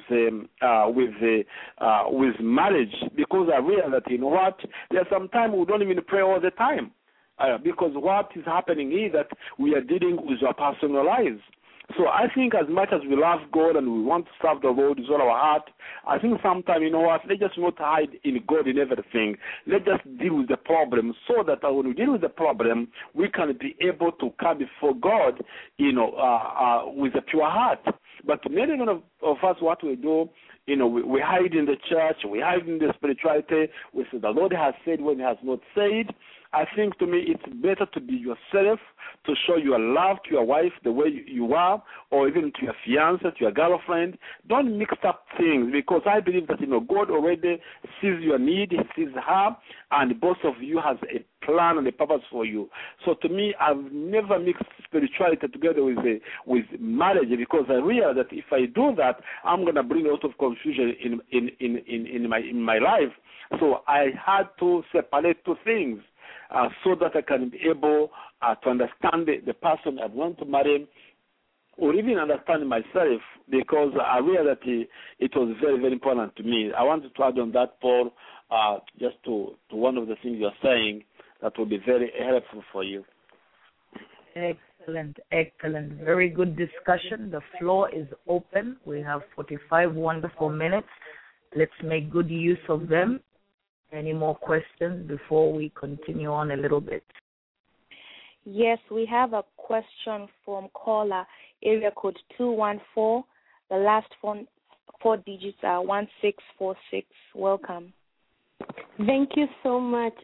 marriage, because I realize that, there's sometimes we don't even pray all the time, because what is happening is that we are dealing with our personal lives. So I think as much as we love God and we want to serve the Lord with all our heart, I think sometimes, let's just not hide in God in everything. Let's just deal with the problem, so that when we deal with the problem, we can be able to come before God, with a pure heart. But many of us, what we do, we hide in the church, we hide in the spirituality. We say the Lord has said when He has not said. I think to me it's better to be yourself, to show your love to your wife the way you are, or even to your fiancé, to your girlfriend. Don't mix up things, because I believe that God already sees your need, He sees her, and both of you has a plan and a purpose for you. So to me, I've never mixed spirituality together with marriage, because I realize that if I do that, I'm going to bring a lot of confusion in my life. So I had to separate two things. So that I can be able to understand the person I want to marry, or even understand myself, because I realized that it was very, very important to me. I wanted to add on that, Paul, just to one of the things you're saying that will be very helpful for you. Excellent. Very good discussion. The floor is open. We have 45 wonderful minutes. Let's make good use of them. Any more questions before we continue on a little bit? Yes, we have a question from caller, area code 214. The last four digits are 1646. Welcome. Thank you so much,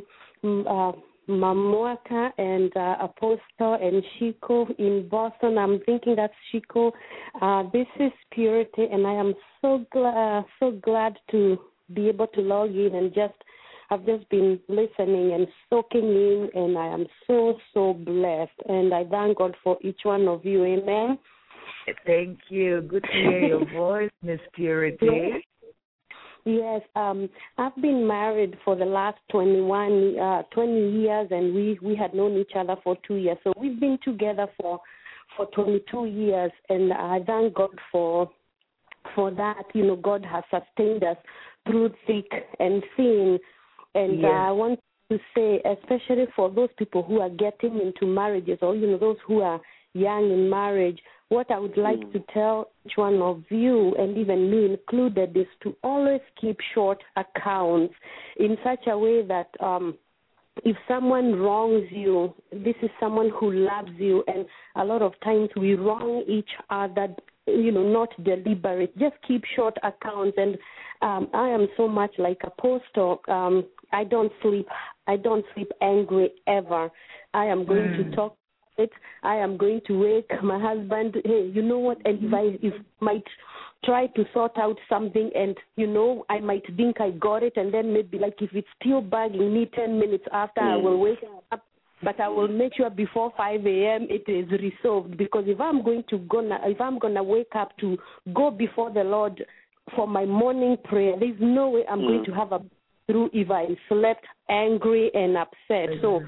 Mamwaka and Apostle and Shiko in Boston. I'm thinking that's Shiko. This is Purity, and I am so glad to be able to log in and I've just been listening and soaking in, and I am so blessed. And I thank God for each one of you. Amen. Thank you. Good to hear your voice, Miss Purity. Yes, I've been married for the last 20 years, and we had known each other for 2 years. So we've been together for 22 years, and I thank God for that. God has sustained us through thick and thin. And yes. I want to say, especially for those people who are getting into marriages, or those who are young in marriage, what I would like to tell each one of you, and even me included, is to always keep short accounts in such a way that if someone wrongs you, this is someone who loves you, and a lot of times we wrong each other, not deliberate. Just keep short accounts. And I am so much like Apostle. I don't sleep angry ever. I am going to talk it. I am going to wake my husband. Hey, you know what? And if might try to sort out something, and I might think I got it, and then maybe like if it's still bugging me 10 minutes after, I will wake up. But I will make sure before 5 a.m. it is resolved, because if I'm gonna wake up to go before the Lord for my morning prayer, there's no way I'm going to have a breakthrough if I slept angry and upset. So,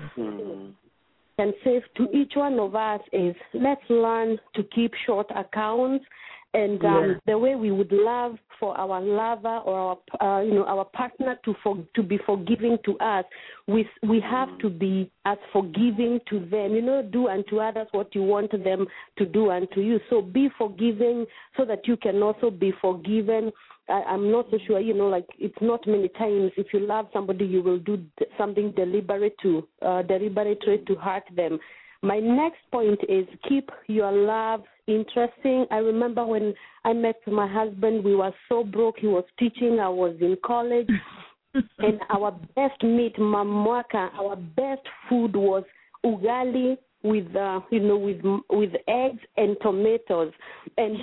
and safe to each one of us is, let's learn to keep short accounts And the way we would love for our lover or our partner to be forgiving to us, we have to be as forgiving to them. Do unto others what you want them to do unto you. So be forgiving so that you can also be forgiven. I'm not so sure, it's not many times if you love somebody, you will do something deliberate to hurt them. My next point is keep your love interesting. I remember when I met my husband, we were so broke. He was teaching, I was in college, and our best meat, mamwaka, our best food was ugali with with eggs and tomatoes. And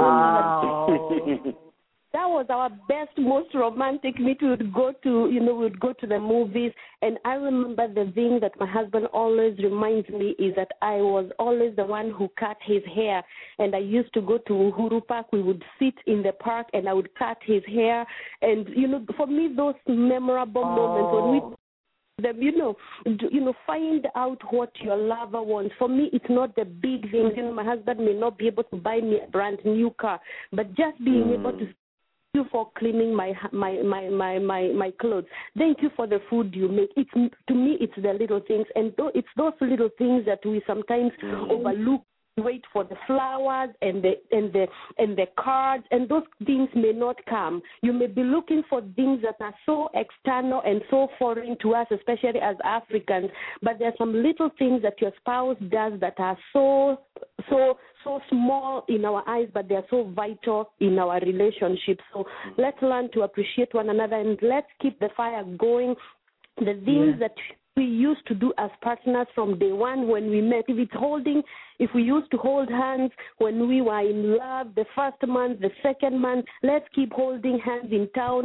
that was our best, most romantic meet. We would go to the movies. And I remember the thing that my husband always reminds me is that I was always the one who cut his hair. And I used to go to Uhuru Park. We would sit in the park and I would cut his hair. And, for me, those memorable moments when we find out what your lover wants. For me, it's not the big things. My husband may not be able to buy me a brand new car, but just being able to you for cleaning my clothes. Thank you for the food you make. To me, it's the little things, and it's those little things that we sometimes overlook. Wait for the flowers and the cards, and those things may not come. You may be looking for things that are so external and so foreign to us, especially as Africans. But there are some little things that your spouse does that are so small in our eyes, but they are so vital in our relationship. So let's learn to appreciate one another, and let's keep the fire going. The things that we used to do as partners from day one when we met. If we used to hold hands when we were in love, the first month, the second month, let's keep holding hands in town.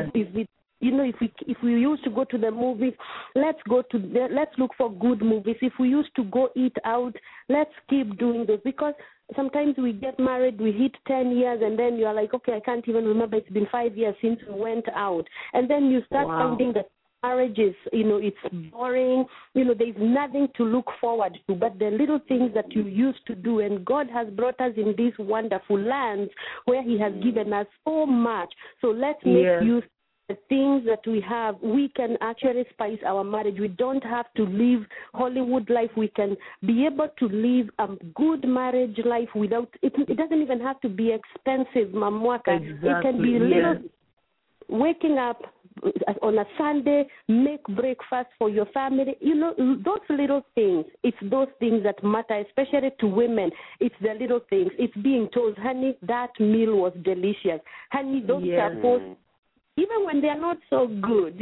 If we used to go to the movies, let's look for good movies. If we used to go eat out, let's keep doing this, because sometimes we get married, we hit 10 years, and then you're like, okay, I can't even remember. It's been 5 years since we went out. And then you start finding that marriage is, it's boring. There's nothing to look forward to, but the little things that you used to do. And God has brought us in these wonderful lands where He has given us so much. So let's make use of the things that we have. We can actually spice our marriage. We don't have to live Hollywood life. We can be able to live a good marriage life without it. It doesn't even have to be expensive, Mamwaka. Exactly. It can be little. Waking up on a Sunday, make breakfast for your family. Those little things. It's those things that matter, especially to women. It's the little things. It's being told, honey, that meal was delicious. Honey, those are both, even when they're not so good,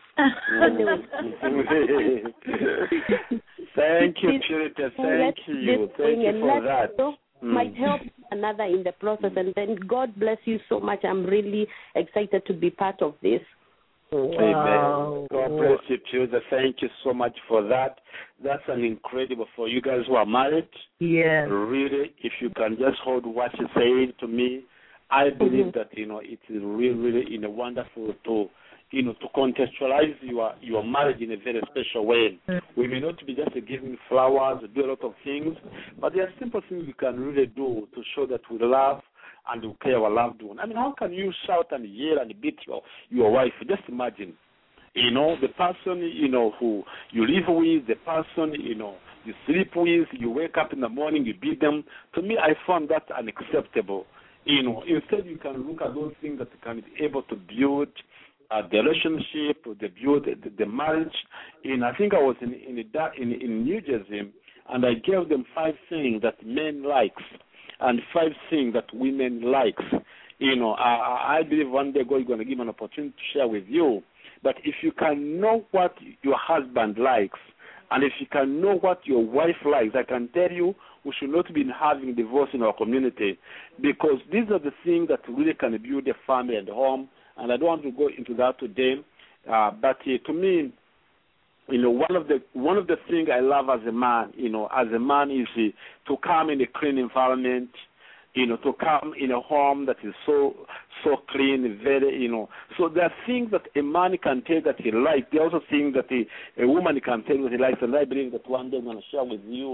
Thank you, Purity. Thank you for that. Might help another in the process, and then God bless you so much. I'm really excited to be part of this. Amen. God bless you, Purity. Thank you so much for that. That's an incredible for you guys who are married. Yeah. Really, if you can just hold what you said to me, I believe that it is really wonderful to contextualize your marriage in a very special way. We may not be just giving flowers, do a lot of things, but there are simple things we can really do to show that we love and we care our loved one. I mean, how can you shout and yell and beat your wife? Just imagine, the person, who you live with, the person, you sleep with, you wake up in the morning, you beat them. To me, I found that unacceptable. Instead you can look at those things that can be able to build the relationship, the marriage. I think I was in New Jersey, and I gave them 5 things that men likes and 5 things that women likes. I believe one day God is going to give an opportunity to share with you. But if you can know what your husband likes, and if you can know what your wife likes, I can tell you we should not be having divorce in our community, because these are the things that really can build a family and home. And I don't want to go into that today, but to me, one of the things I love as a man, is to come in a clean environment, to come in a home that is so clean, very, So there are things that a man can tell that he likes. There are also things that a woman can tell what he likes, and I believe that one day I'm going to share with you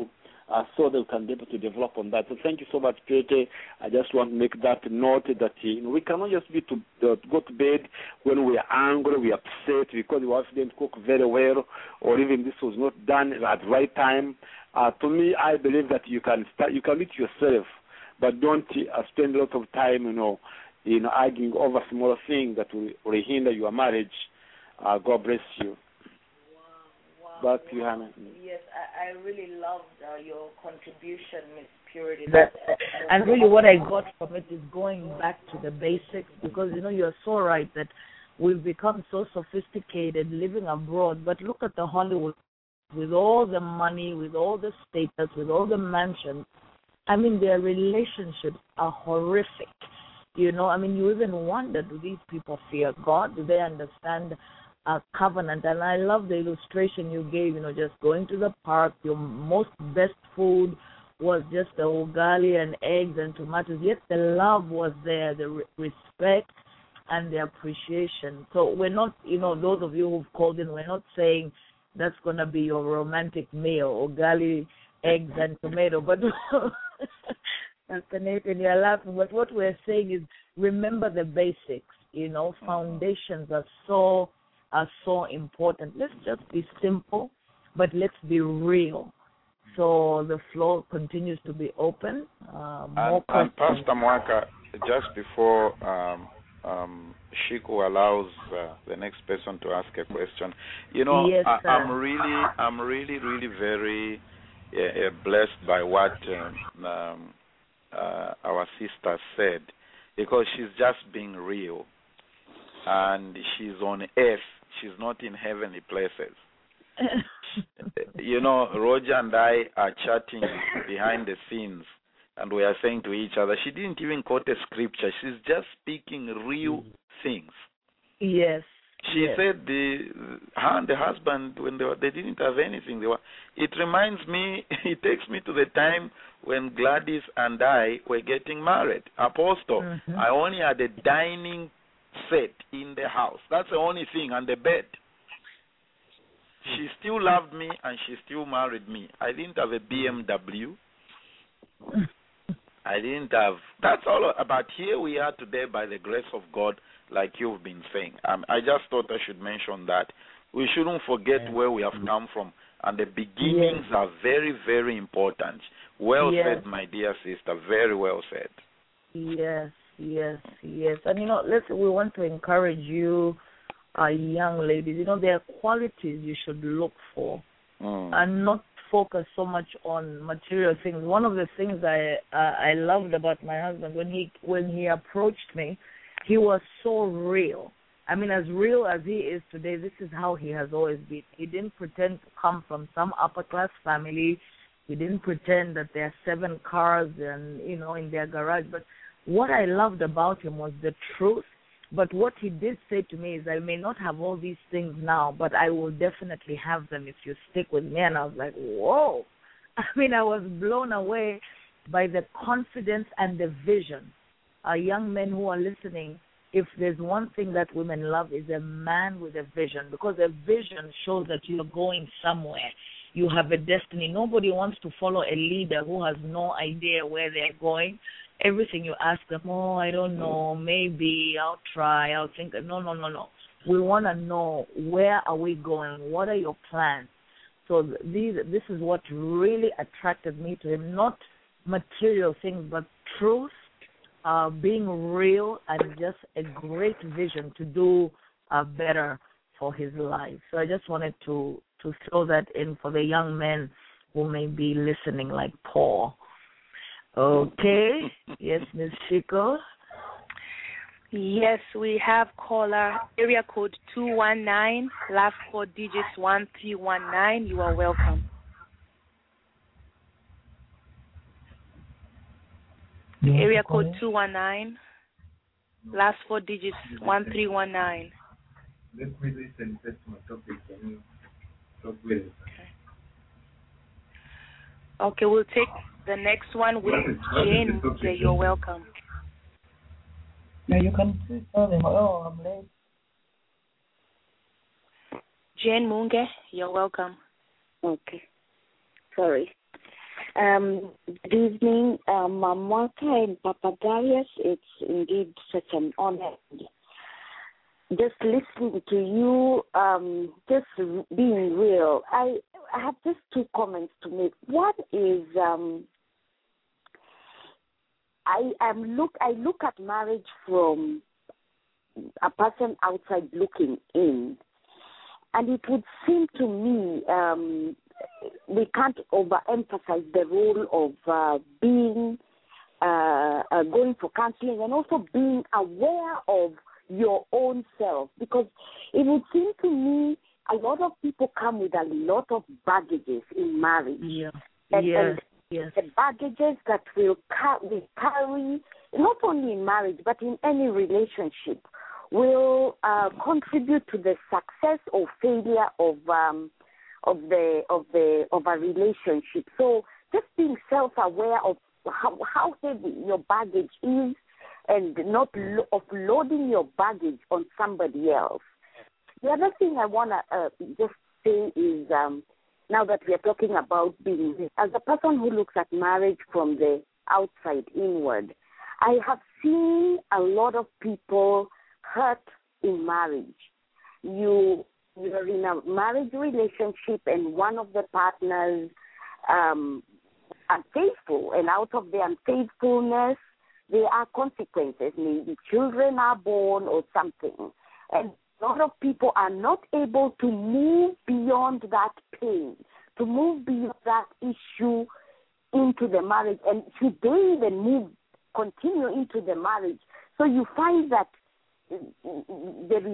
so that we can be able to develop on that. So thank you so much, Peter. I just want to make that note that we cannot just be to go to bed when we are angry, we are upset because the wife didn't cook very well, or even this was not done at the right time. To me, I believe that you can meet yourself, but don't spend a lot of time, arguing over small things that will hinder your marriage. God bless you. Wow. Back to you, Hannah. Yes, I really loved your contribution, Miss Purity. And really what I got from it is going back to the basics, because, you're so right that we've become so sophisticated living abroad. But look at the Hollywood, with all the money, with all the status, with all the mansions. I mean, their relationships are horrific. You even wonder, do these people fear God? Do they understand covenant? And I love the illustration you gave, just going to the park, your most best food was just the ugali and eggs and tomatoes, yet the love was there, the respect and the appreciation. So we're not, those of you who've called in, we're not saying that's going to be your romantic meal, ugali, eggs and tomato, but Nathan, you're laughing, but what we're saying is remember the basics, foundations are so important. Let's just be simple, but let's be real. So the floor continues to be open. More questions. And Pastor Mwaka, just before Shiku allows the next person to ask a question, yes, I'm really very blessed by what our sister said, because she's just being real, and she's on earth. She's not in heavenly places. Roger and I are chatting behind the scenes, and we are saying to each other, she didn't even quote a scripture. She's just speaking real things. Yes. She said her and the husband, when they didn't have anything, it reminds me, it takes me to the time when Gladys and I were getting married. Apostle, I only had a dining set in the house. That's the only thing, and the bed. She still loved me, and she still married me. I didn't have a BMW. I didn't have... That's all about. Here we are today by the grace of God, like you've been saying. I just thought I should mention that. We shouldn't forget where we have come from, and the beginnings are very, very important. Well said, my dear sister. Very well said. Yes. And, we want to encourage you, young ladies. There are qualities you should look for and not focus so much on material things. One of the things I loved about my husband, when he approached me, he was so real. I mean, as real as he is today, this is how he has always been. He didn't pretend to come from some upper-class family. He didn't pretend that there are 7 cars and, in their garage. But what I loved about him was the truth. But what he did say to me is, I may not have all these things now, but I will definitely have them if you stick with me. And I was like, whoa. I mean, I was blown away by the confidence and the vision. Young men who are listening, if there's one thing that women love, is a man with a vision, because a vision shows that you're going somewhere. You have a destiny. Nobody wants to follow a leader who has no idea where they're going. Everything you ask them, I don't know, maybe, I'll try, I'll think. No. We want to know, where are we going? What are your plans? So this is what really attracted me to him, not material things, but truth, being real, and just a great vision to do better for his life. So I just wanted to throw that in for the young men who may be listening, like Paul. Okay. Yes, Ms. Chico. Yes, we have caller area code 219, last 4 digits 1319. You are welcome. Area code 219, last 4 digits 1319. Let me listen first to my topic. Can you talk with it? Okay, we'll take the next one with Jane. You're welcome. Yeah, you can tell them, I'm late. Jane Munge, you're welcome. Okay. Sorry. Good evening, Mama and Papa Darius. It's indeed such an honor. Just listening to you, just being real. I have just two comments to make. One is I look at marriage from a person outside looking in, and it would seem to me we can't overemphasize the role of being going for counseling and also being aware of your own self, because it would seem to me a lot of people come with a lot of baggages in marriage. Yeah. And the baggages that we carry, not only in marriage but in any relationship, will contribute to the success or failure of a relationship. So just being self-aware of how heavy your baggage is, and not offloading your baggage on somebody else. The other thing I want to just say is, now that we are talking about being, as a person who looks at marriage from the outside inward, I have seen a lot of people hurt in marriage. You're in a marriage relationship and one of the partners unfaithful, and out of the unfaithfulness, there are consequences. Maybe children are born or something. And a lot of people are not able to move beyond that pain, to move beyond that issue into the marriage. And should they even continue into the marriage? So you find that there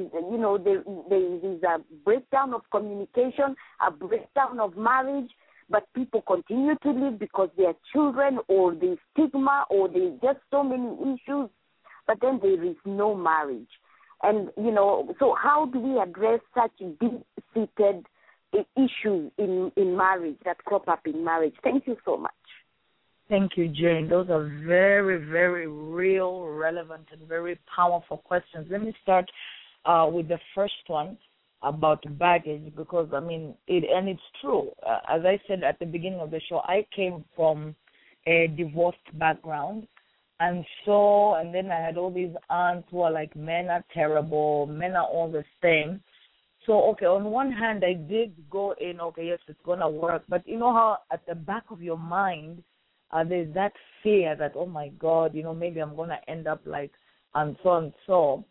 is a breakdown of communication, a breakdown of marriage, but people continue to live because they are children, or the stigma, or there's just so many issues, but then there is no marriage. And, so how do we address such deep-seated issues in marriage that crop up in marriage? Thank you so much. Thank you, Jane. Those are very, very real, relevant, and very powerful questions. Let me start with the first one about baggage, because, it's true. As I said at the beginning of the show, I came from a divorced background, and then I had all these aunts who are like, men are terrible, men are all the same. So, okay, on one hand, I did go in, okay, yes, it's going to work, but you know how at the back of your mind, there's that fear that, oh, my God, maybe I'm going to end up like and so and so.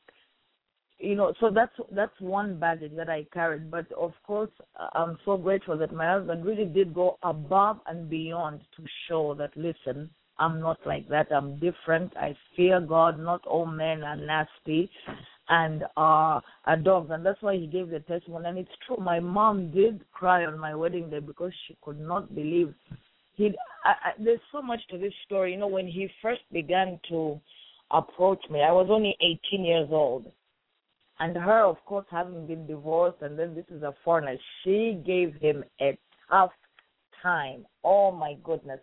So that's one baggage that I carried. But, of course, I'm so grateful that my husband really did go above and beyond to show that, listen, I'm not like that. I'm different. I fear God. Not all men are nasty and are dogs. And that's why he gave the testimony. And it's true. My mom did cry on my wedding day because she could not believe. There's so much to this story. When he first began to approach me, I was only 18 years old. And her, of course, having been divorced, and then this is a foreigner, she gave him a tough time. Oh, my goodness.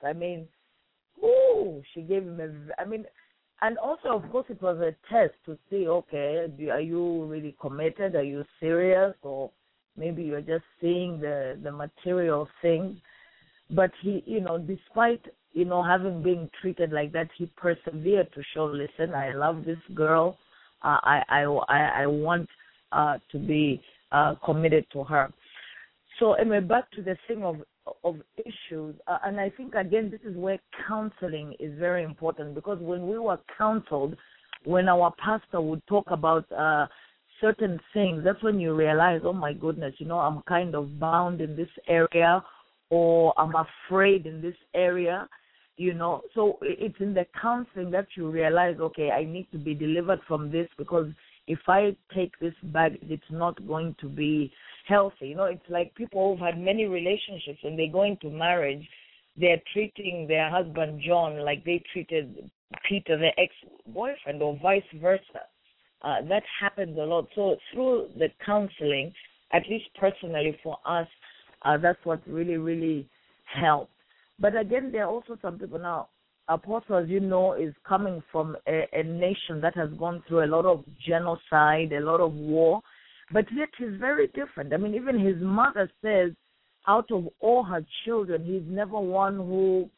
She gave him and also, of course, it was a test to see, okay, are you really committed? Are you serious? Or maybe you're just seeing the material thing. But he, despite, having been treated like that, he persevered to show, listen, I love this girl. I want to be committed to her. So anyway, back to the thing of issues, and I think again this is where counseling is very important, because when we were counseled, when our pastor would talk about certain things, that's when you realize, oh my goodness, I'm kind of bound in this area, or I'm afraid in this area. So it's in the counseling that you realize, okay, I need to be delivered from this, because if I take this back, it's not going to be healthy. It's like people who've had many relationships and they go into marriage, they're treating their husband, John, like they treated Peter, their ex-boyfriend, or vice versa. That happens a lot. So through the counseling, at least personally for us, that's what really, really helped. But again, there are also some people now. Apostle, as you know, is coming from a nation that has gone through a lot of genocide, a lot of war, but yet he's very different. Even his mother says, out of all her children, he's never one who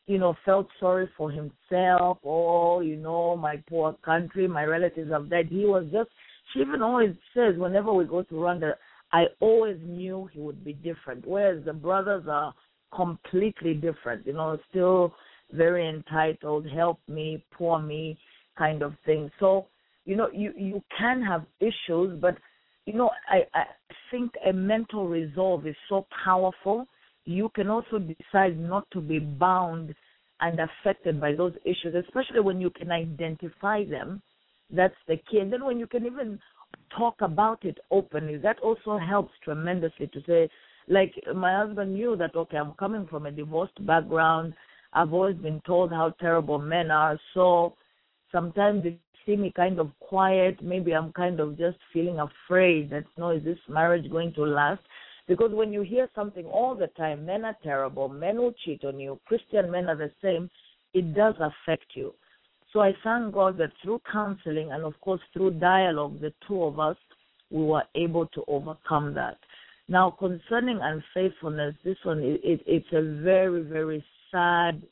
felt sorry for himself. Oh, my poor country, my relatives have died. He was just, she even always says, whenever we go to Rwanda, I always knew he would be different. Whereas the brothers are completely different, still very entitled, help me, poor me kind of thing. So, you can have issues, but, I think a mental resolve is so powerful. You can also decide not to be bound and affected by those issues, especially when you can identify them. That's the key. And then when you can even talk about it openly, that also helps tremendously to say, like, my husband knew that, okay, I'm coming from a divorced background. I've always been told how terrible men are. So sometimes they see me kind of quiet. Maybe I'm kind of just feeling afraid that, is this marriage going to last? Because when you hear something all the time, men are terrible, men will cheat on you, Christian men are the same, it does affect you. So I thank God that through counseling and, of course, through dialogue, the two of us, we were able to overcome that. Now, concerning unfaithfulness, this one, it's a very, very sad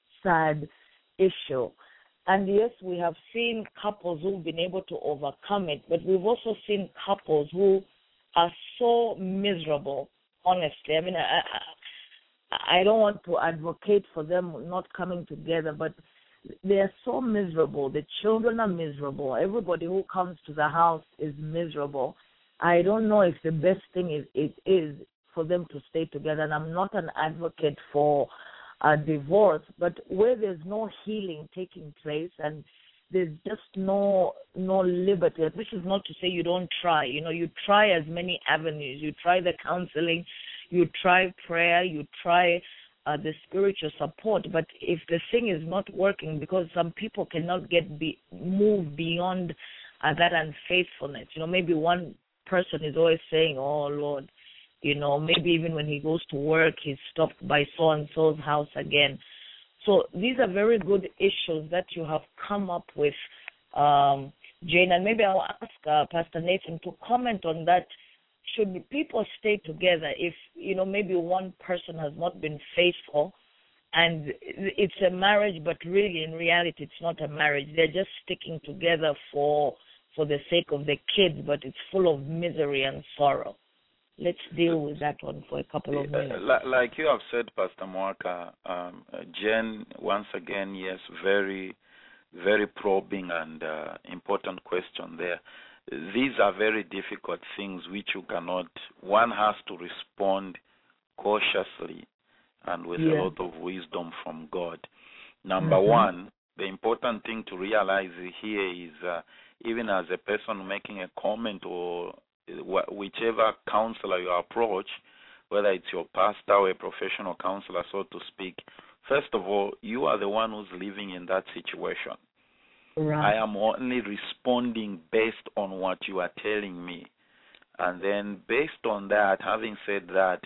issue. And yes, we have seen couples who've been able to overcome it, but we've also seen couples who are so miserable, honestly. I mean, I don't want to advocate for them not coming together, but they are so miserable. The children are miserable. Everybody who comes to the house is miserable. I don't know if the best thing is for them to stay together. And I'm not an advocate for a divorce, but where there's no healing taking place and there's just no liberty, which is not to say you don't try. You try as many avenues. You try the counseling, you try prayer, you try the spiritual support. But if the thing is not working, because some people cannot move beyond that unfaithfulness. Maybe one person is always saying, oh, Lord, maybe even when he goes to work, he's stopped by so-and-so's house again. So these are very good issues that you have come up with, Jane, and maybe I'll ask Pastor Nathan to comment on that. Should people stay together if, maybe one person has not been faithful and it's a marriage, but really in reality it's not a marriage. They're just sticking together for the sake of the kids, but it's full of misery and sorrow. Let's deal with that one for a couple of minutes. Like you have said, Pastor Mwaka, Jen, once again, yes, very, very probing and important question there. These are very difficult things which one has to respond cautiously and with a lot of wisdom from God. Number one, the important thing to realize here is even as a person making a comment or whichever counselor you approach, whether it's your pastor or a professional counselor, so to speak, first of all, you are the one who's living in that situation. Right. I am only responding based on what you are telling me. And then based on that, having said that,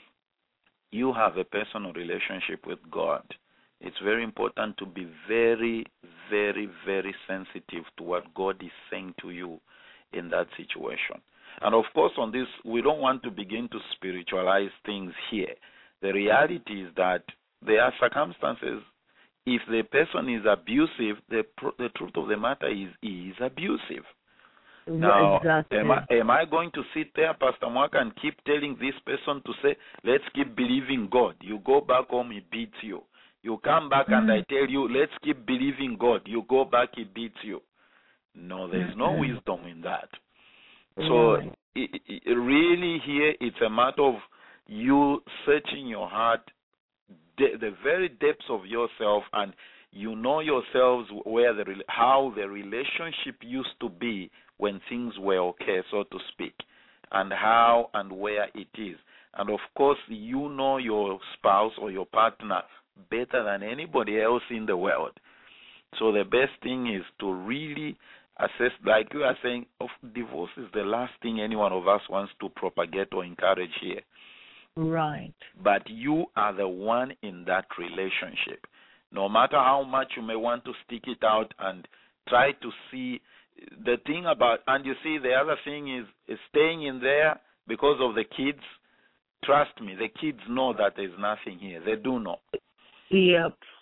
you have a personal relationship with God. It's very important to be very, very, very sensitive to what God is saying to you in that situation. And of course, on this, we don't want to begin to spiritualize things here. The reality is that there are circumstances. If the person is abusive, the truth of the matter is he is abusive. Now, exactly. Am I going to sit there, Pastor Mwaka, and keep telling this person to say, let's keep believing God? You go back home, he beats you. You come back and I tell you, let's keep believing God. You go back, he beats you. No, there's no wisdom in that. So really here it's a matter of you searching your heart, the very depths of yourself, and you know yourselves how the relationship used to be when things were okay, so to speak, and how and where it is. And of course, you know your spouse or your partner better than anybody else in the world. So the best thing is to really assess, like you are saying, divorce is the last thing any one of us wants to propagate or encourage here. Right. But you are the one in that relationship. No matter how much you may want to stick it out and try to see the thing about, and you see the other thing is staying in there because of the kids. Trust me, the kids know that there's nothing here. They do know. Yep.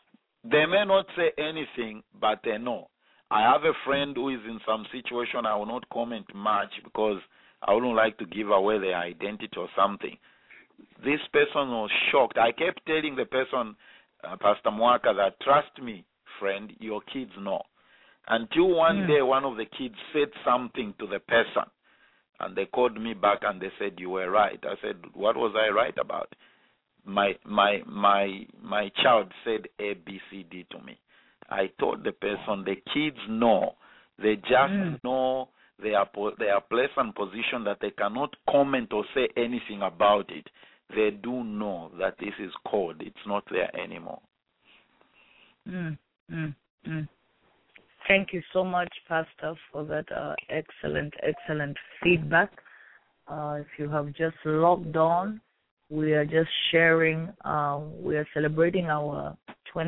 They may not say anything, but they know. I have a friend who is in some situation. I will not comment much because I wouldn't like to give away their identity or something. This person was shocked. I kept telling the person, Pastor Mwaka, that trust me, friend, your kids know. Until one day, one of the kids said something to the person, and they called me back and they said, you were right. I said, what was I right about? My child said A, B, C, D to me. I told the person, the kids know. They just know they are placed in position that they cannot comment or say anything about it. They do know that this is code. It's not there anymore. Thank you so much, Pastor, for that excellent feedback. If you have just logged on, we are just sharing. We are celebrating our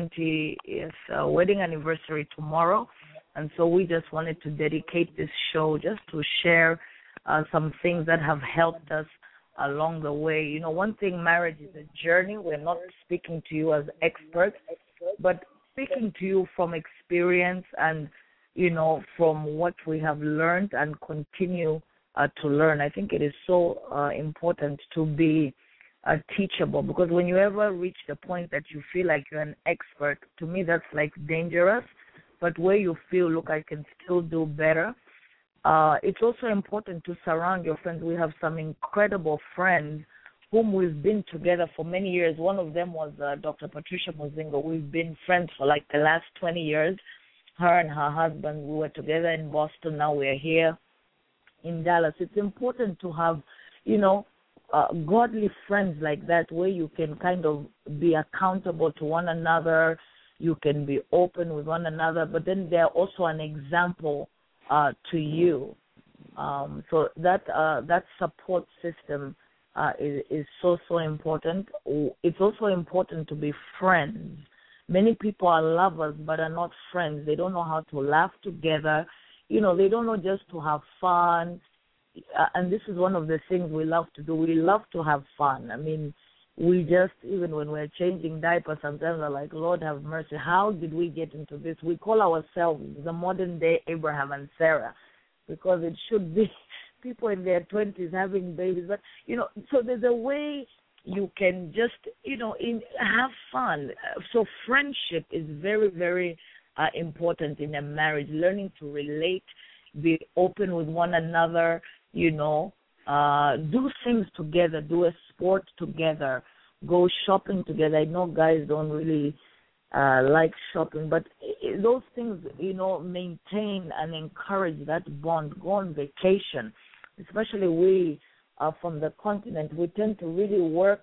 20th wedding anniversary tomorrow, and so we just wanted to dedicate this show just to share some things that have helped us along the way. You know, one thing, marriage is a journey. We're not speaking to you as experts, but speaking to you from experience and, you know, from what we have learned and continue to learn. I think it is so important to be teachable, because when you ever reach the point that you feel like you're an expert, to me that's like dangerous. But where you feel, look, I can still do better. It's also important to surround your friends. We have some incredible friends whom we've been together for many years. One of them was Dr. Patricia Muzingo. We've been friends for like the last 20 years. Her and her husband, we were together in Boston. Now we're here in Dallas. It's important to have, you know, godly friends like that, where you can kind of be accountable to one another. You can be open with one another, but then they're also an example to you. So that support system is so important. It's also important to be friends. Many people are lovers but are not friends. They don't know how to laugh together. You know, they don't know just to have fun. And this is one of the things we love to do. We love to have fun. I mean, we just, even when we're changing diapers, sometimes we're like, Lord have mercy, how did we get into this? We call ourselves the modern day Abraham and Sarah, because it should be people in their 20s having babies. But, you know, so there's a way you can just, you know, have fun. So friendship is very, very important in a marriage, learning to relate, be open with one another, you know, do things together, do a sport together, go shopping together. I know guys don't really like shopping, but those things, you know, maintain and encourage that bond. Go on vacation, especially we from the continent. We tend to really work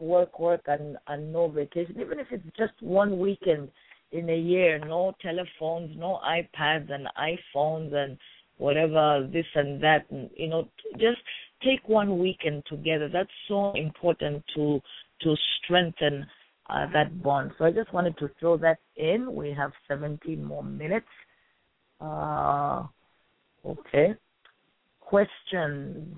and no vacation, even if it's just one weekend in a year. No telephones, no iPads and iPhones and whatever, this and that, and, you know, just take one weekend together. That's so important to strengthen that bond. So I just wanted to throw that in. We have 17 more minutes. Okay. Questions?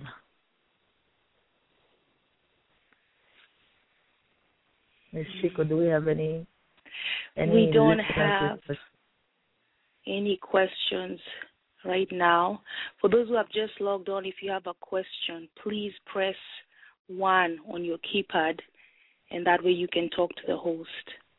Ms. Shiko, do we have any we don't have any questions right now. For those who have just logged on, if you have a question, please press 1 on your keypad, and that way you can talk to the host.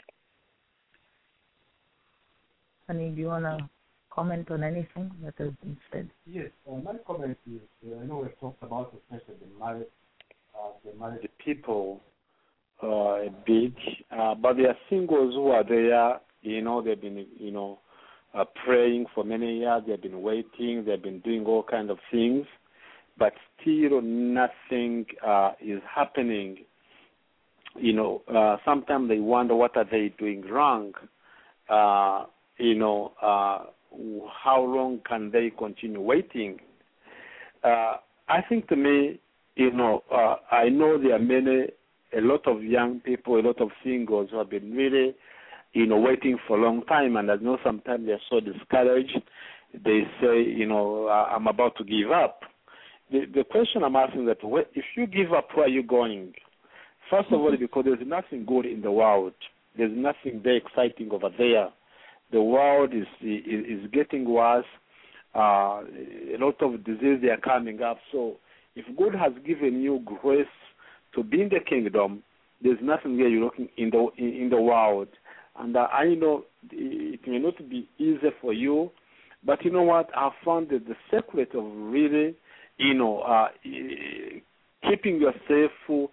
Honey, do you want to comment on anything that has been said? Yes, my comment is, I know we've talked about especially the married people a bit, but there are singles who are there, you know, they've been, you know, praying for many years, they've been waiting, they've been doing all kinds of things, but still nothing is happening. You know, sometimes they wonder what are they doing wrong. You know, how long can they continue waiting? I think to me, you know, I know there are a lot of young people, a lot of singles who have been really, you know, waiting for a long time, and I know sometimes they're so discouraged. They say, you know, I'm about to give up. The question I'm asking that, if you give up, where are you going? First of all, because there's nothing good in the world. There's nothing very exciting over there. The world is getting worse. A lot of diseases are coming up. So if God has given you grace to be in the kingdom, there's nothing there you're looking in the world. And I know it may not be easy for you, but you know what? I found that the secret of really, keeping yourself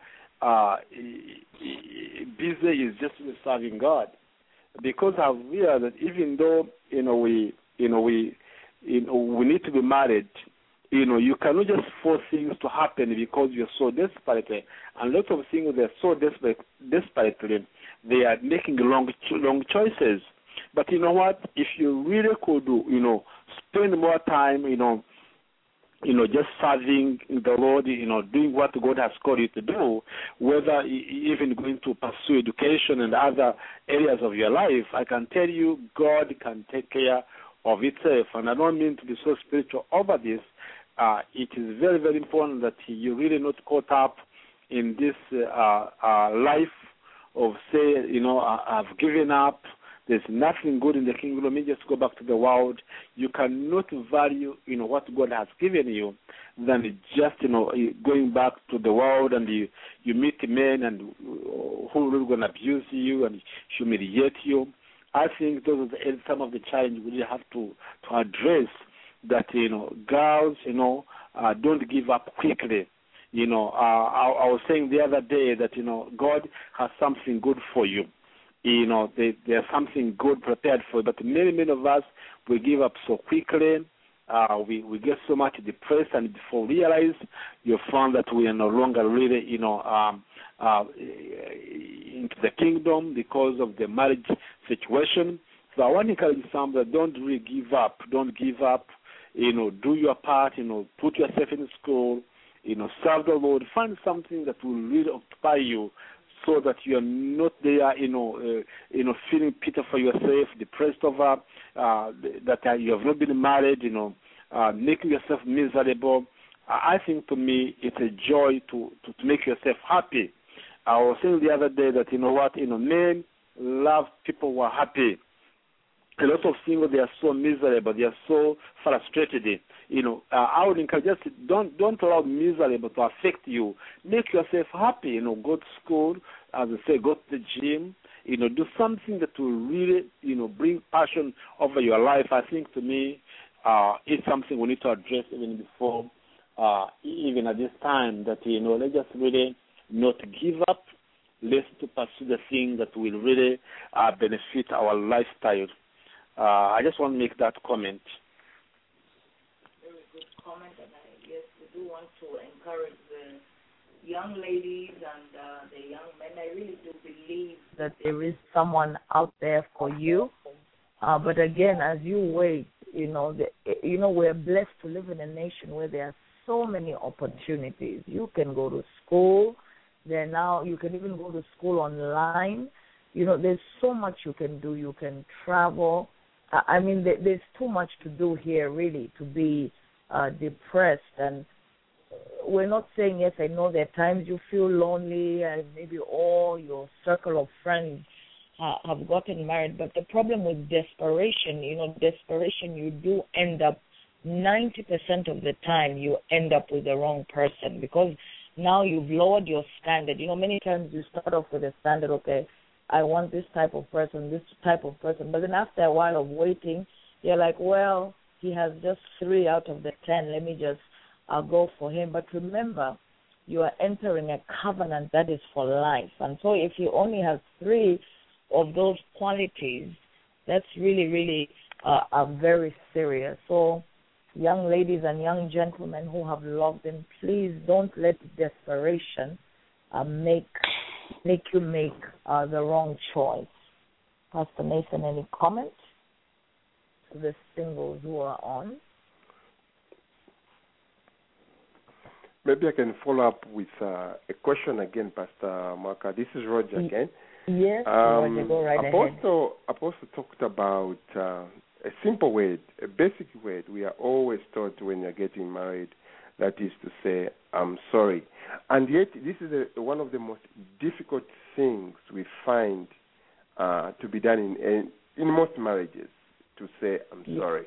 busy is just serving God. Because I've realized that even though we need to be married, you cannot just force things to happen because you're so desperate. And lots of things they're so desperately, they are making wrong choices. But you know what? If you really could spend more time, just serving the Lord, doing what God has called you to do, whether even going to pursue education and other areas of your life, I can tell you God can take care of itself. And I don't mean to be so spiritual over this. It is very, very important that you really not caught up in this life of say, I've given up. There's nothing good in the kingdom. Let me just go back to the world. You cannot value, what God has given you than just, going back to the world and you meet men and who are really going to abuse you and humiliate you. I think those are some of the challenges we really have to address. That girls, don't give up quickly. I was saying the other day that God has something good for you. There's something good prepared for you. But many of us, we give up so quickly. We get so much depressed, and before we realize, you found that we are no longer really, into the kingdom because of the marriage situation. So I want to encourage some that don't really give up. Don't give up. Do your part. Put yourself in school. Serve the Lord. Find something that will really occupy you, so that you are not there, feeling pity for yourself, depressed over that you have not been married, making yourself miserable. I think to me it's a joy to make yourself happy. I was saying the other day that men love people who are happy. A lot of singles, they are so miserable, they are so frustrated. I would encourage just don't allow miserable to affect you. Make yourself happy. Go to school, as I say, go to the gym. Do something that will really, bring passion over your life. I think to me, it's something we need to address even before, even at this time. That let's just really not give up. Let's to pursue the thing that will really benefit our lifestyle. I just want to make that comment. Very good comment, and I guess we do want to encourage the young ladies and the young men. I really do believe that there is someone out there for you. But again, as you wait, we're blessed to live in a nation where there are so many opportunities. You can go to school. You can even go to school online. There's so much you can do. You can travel. There's too much to do here, really, to be depressed. And we're not saying, yes, I know there are times you feel lonely and maybe all your circle of friends have gotten married. But the problem with desperation, you do end up 90% of the time you end up with the wrong person, because now you've lowered your standard. Many times you start off with a standard, okay, I want this type of person. But then after a while of waiting, you're like, well, he has just 3 out of the 10. Let me just go for him. But remember, you are entering a covenant that is for life. And so if you only have 3 of those qualities, that's really, really very serious. So young ladies and young gentlemen who have loved him, please don't let desperation make you make the wrong choice. Pastor Nathan, any comments to the singles who are on? Maybe I can follow up with a question again, Pastor Marka. This is Roger again. Yes, Roger, go right ahead. Apostle talked about a simple word, a basic word we are always taught when you're getting married. That is to say, I'm sorry. And yet, this is one of the most difficult things we find to be done in most marriages, to say I'm sorry.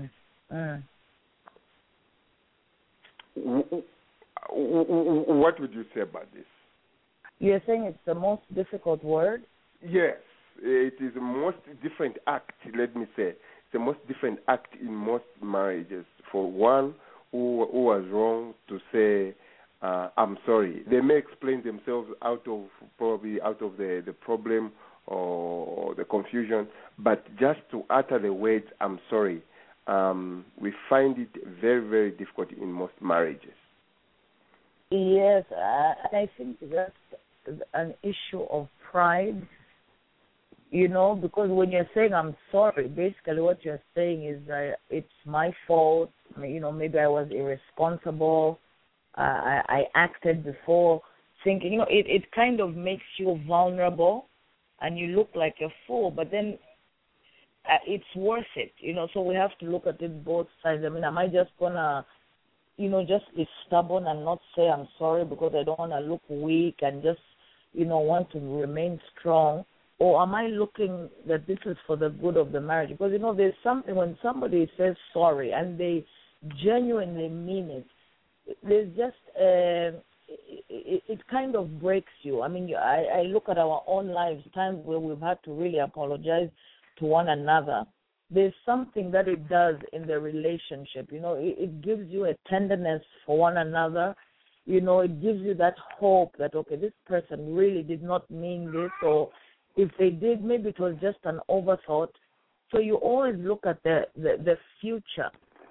What would you say about this? You're saying it's the most difficult word? Yes, it is the most different act, let me say. It's the most different act in most marriages. For one who was wrong to say, I'm sorry. They may explain themselves out of the problem or the confusion, but just to utter the words, I'm sorry, we find it very, very difficult in most marriages. Yes, I think that's an issue of pride, because when you're saying I'm sorry, basically what you're saying is it's my fault, maybe I was irresponsible, I acted before thinking, it kind of makes you vulnerable and you look like a fool, but then it's worth it, so we have to look at it both sides. I mean, am I just going to, just be stubborn and not say I'm sorry because I don't want to look weak and just, want to remain strong? Or am I looking that this is for the good of the marriage? Because, there's something when somebody says sorry and they genuinely mean it, there's just, it kind of breaks you. I mean, I look at our own lives, times where we've had to really apologize to one another. There's something that it does in the relationship. It gives you a tenderness for one another. It gives you that hope that, okay, this person really did not mean this, or if they did, maybe it was just an overthought. So you always look at the future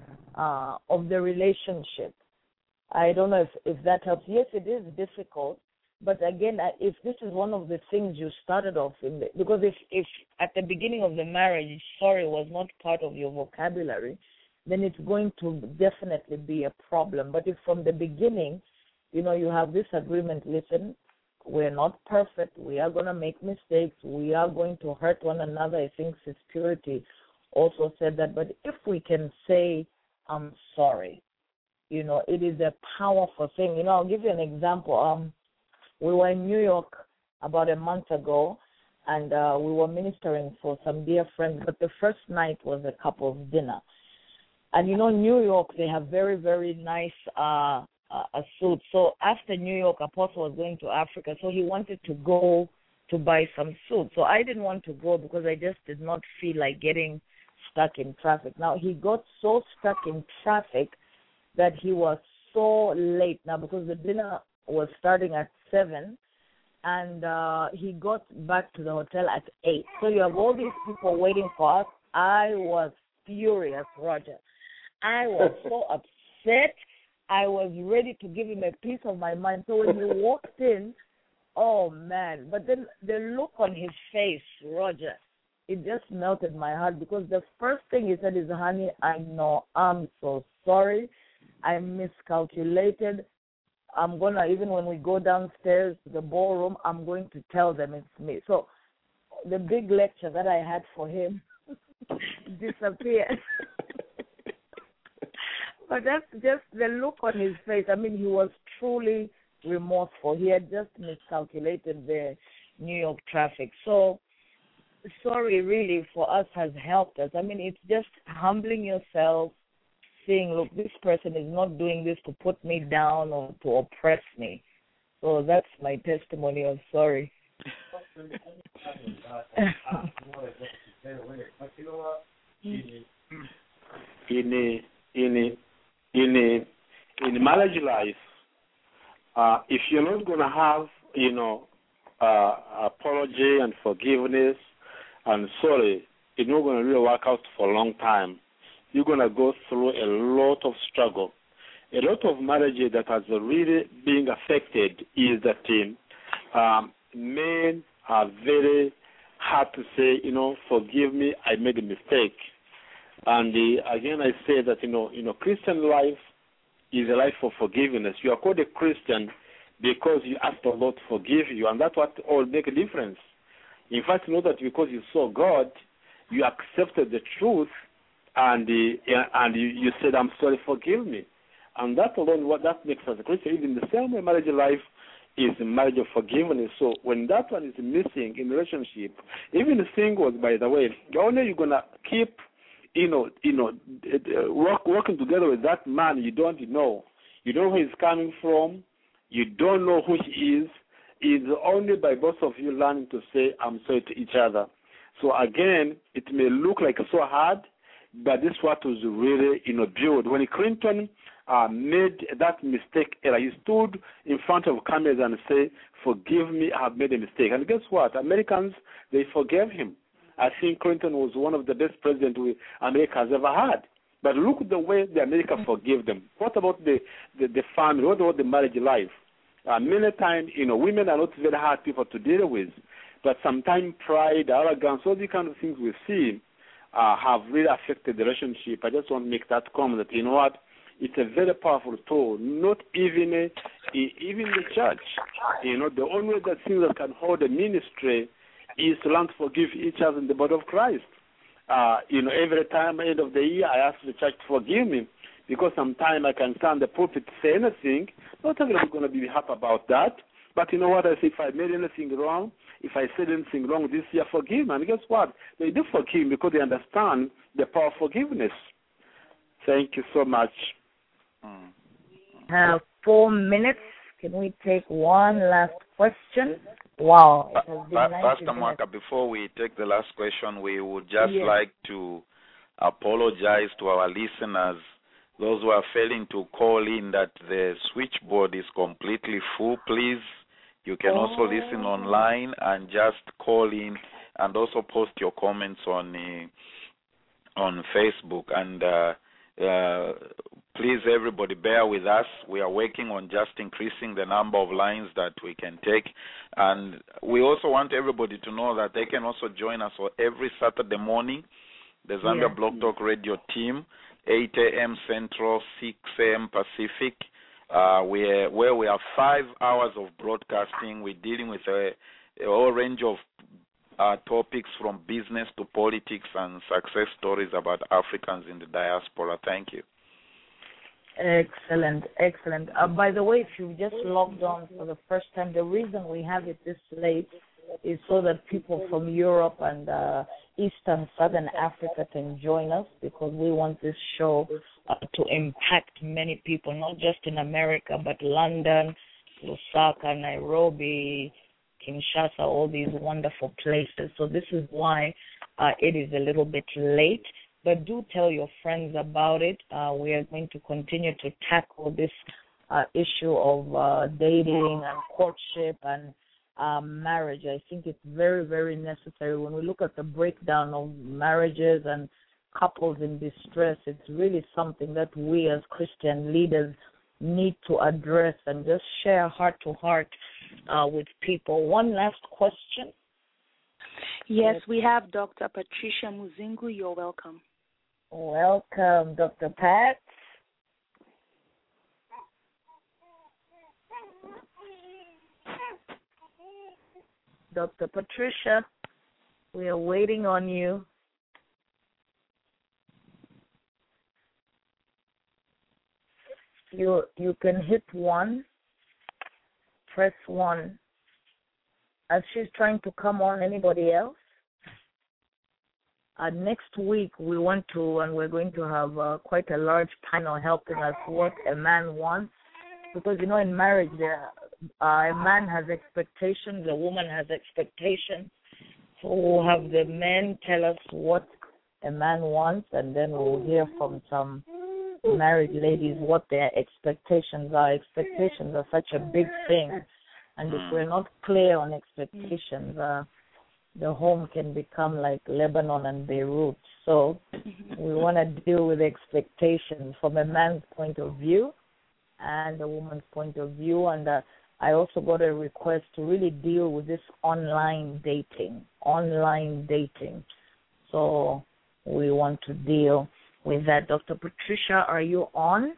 of the relationship. I don't know if that helps. Yes, it is difficult, but again, if this is one of the things you started off in, because if at the beginning of the marriage, sorry was not part of your vocabulary, then it's going to definitely be a problem. But if from the beginning, you have this agreement, listen, we're not perfect, we are going to make mistakes, we are going to hurt one another. I think Sis Purity also said that. But if we can say, I'm sorry, it is a powerful thing. I'll give you an example. We were in New York about a month ago, and we were ministering for some dear friends, but the first night was a couple's dinner. And, New York, they have very, very nice suits. So after New York, Apostle was going to Africa, so he wanted to go to buy some suits. So I didn't want to go because I just did not feel like getting stuck in traffic. Now, he got so stuck in traffic that he was so late. Now, because the dinner was starting at 7, and he got back to the hotel at 8. So you have all these people waiting for us. I was furious, Roger. I was so upset. I was ready to give him a piece of my mind. So when he walked in, oh, man. But then the look on his face, Roger, it just melted my heart, because the first thing he said is, honey, I know, I'm so sorry. I miscalculated. I'm going to, even when we go downstairs to the ballroom, I'm going to tell them it's me. So the big lecture that I had for him disappeared. But that's just the look on his face. I mean, he was truly remorseful. He had just miscalculated the New York traffic. So sorry really for us has helped us. I mean, it's just humbling yourself, saying, look, this person is not doing this to put me down or to oppress me. So that's my testimony of sorry. In marriage life, if you're not going to have, apology and forgiveness and sorry, it's not going to really work out for a long time. You're going to go through a lot of struggle. A lot of marriages that has really being affected is that men are very hard to say, forgive me, I made a mistake. And again, I say that, Christian life is a life of forgiveness. You are called a Christian because you asked the Lord to forgive you, and that's what all make a difference. In fact, know that because you saw God, you accepted the truth, and you said, I'm sorry, forgive me. And that alone, what that makes us a Christian. In the same way, marriage life, is marriage of forgiveness. So when that one is missing in relationship, even singles, by the way, only you're gonna keep, working together with that man you don't know. You don't know where he's coming from. You don't know who he is. It's only by both of you learning to say I'm sorry to each other. So again, it may look like so hard, but this is what was really, built. When Clinton made that mistake, he stood in front of cameras and said, "Forgive me, I have made a mistake." And guess what? Americans, they forgave him. I think Clinton was one of the best presidents America has ever had. But look at the way the America forgave them. What about the family? What about the marriage life? Many times, women are not very hard people to deal with. But sometimes pride, arrogance, all these kind of things we see have really affected the relationship. I just want to make that comment that, it's a very powerful tool. Not even the church. The only way that things that can hold a ministry is to learn to forgive each other in the body of Christ. Every time end of the year, I ask the church to forgive me, because sometimes I can stand the pulpit to say anything. Not everybody's going to be happy about that. But you know what? I say, if I made anything wrong, if I said anything wrong this year, forgive me. And guess what? They do forgive me because they understand the power of forgiveness. Thank you so much. 4 minutes. Can we take one last question? Wow. Pastor Mwaka, before we take the last question, we would just like to apologize to our listeners, those who are failing to call in, that the switchboard is completely full. Please, you can also listen online and just call in, and also post your comments on Facebook. And please, everybody, bear with us. We are working on just increasing the number of lines that we can take. And we also want everybody to know that they can also join us every Saturday morning, the Zambia Blog Talk Radio team, 8 a.m. Central, 6 a.m. Pacific, where we have 5 hours of broadcasting. We're dealing with a whole range of topics, from business to politics and success stories about Africans in the diaspora. Thank you. Excellent. By the way, if you just logged on for the first time, the reason we have it this late is so that people from Europe and Eastern Southern Africa can join us, because we want this show to impact many people, not just in America, but London, Lusaka, Nairobi, Kinshasa, all these wonderful places. So this is why it is a little bit late. But do tell your friends about it. We are going to continue to tackle this issue of dating and courtship and marriage. I think it's very, very necessary. When we look at the breakdown of marriages and couples in distress, it's really something that we as Christian leaders need to address and just share heart to heart with people. One last question. Yes, we have Dr. Patricia Muzingu. You're welcome. Welcome, Dr. Pat. Dr. Patricia, we are waiting on you. You can hit 1, press 1. As she's trying to come on, anybody else? Next week we want to, and we're going to have quite a large panel helping us what a man wants, because in marriage a man has expectations, a woman has expectations. So we'll have the men tell us what a man wants, and then we'll hear from some married ladies what their expectations are. Expectations are such a big thing, and if we're not clear on expectations, the home can become like Lebanon and Beirut. So we want to deal with expectations from a man's point of view and a woman's point of view. And I also got a request to really deal with this online dating. So we want to deal with that. Dr. Patricia, are you on?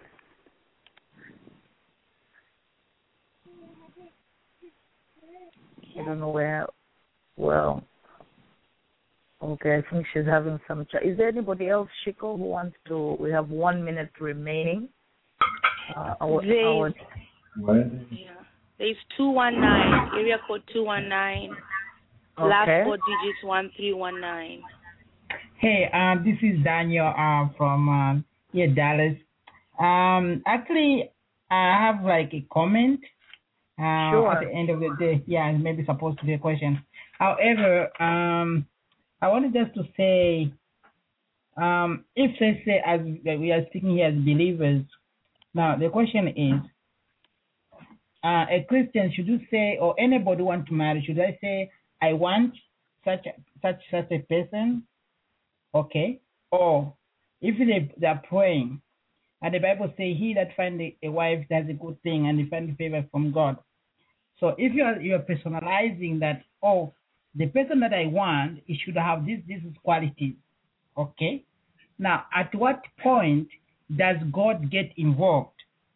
I don't know where. Well, okay, I think she's having some Is there anybody else, Shiko, who wants to? We have 1 minute remaining. They It's 219, area code 219. Okay. Last 4 digits 1319. Hey, this is Daniel from here, Dallas. Actually, I have like a comment Sure. at the end of the day. Yeah, maybe supposed to be a question. However, I wanted just to say, if let's say as we are speaking here as believers, now the question is, a Christian, should you say, or anybody want to marry, should I say, I want such a person? Okay. Or if they are praying, and the Bible says, he that find a wife does a good thing and he find favor from God. So if you are personalizing that, oh, the person that I want, it should have this qualities. Okay. Now, at what point does God get involved?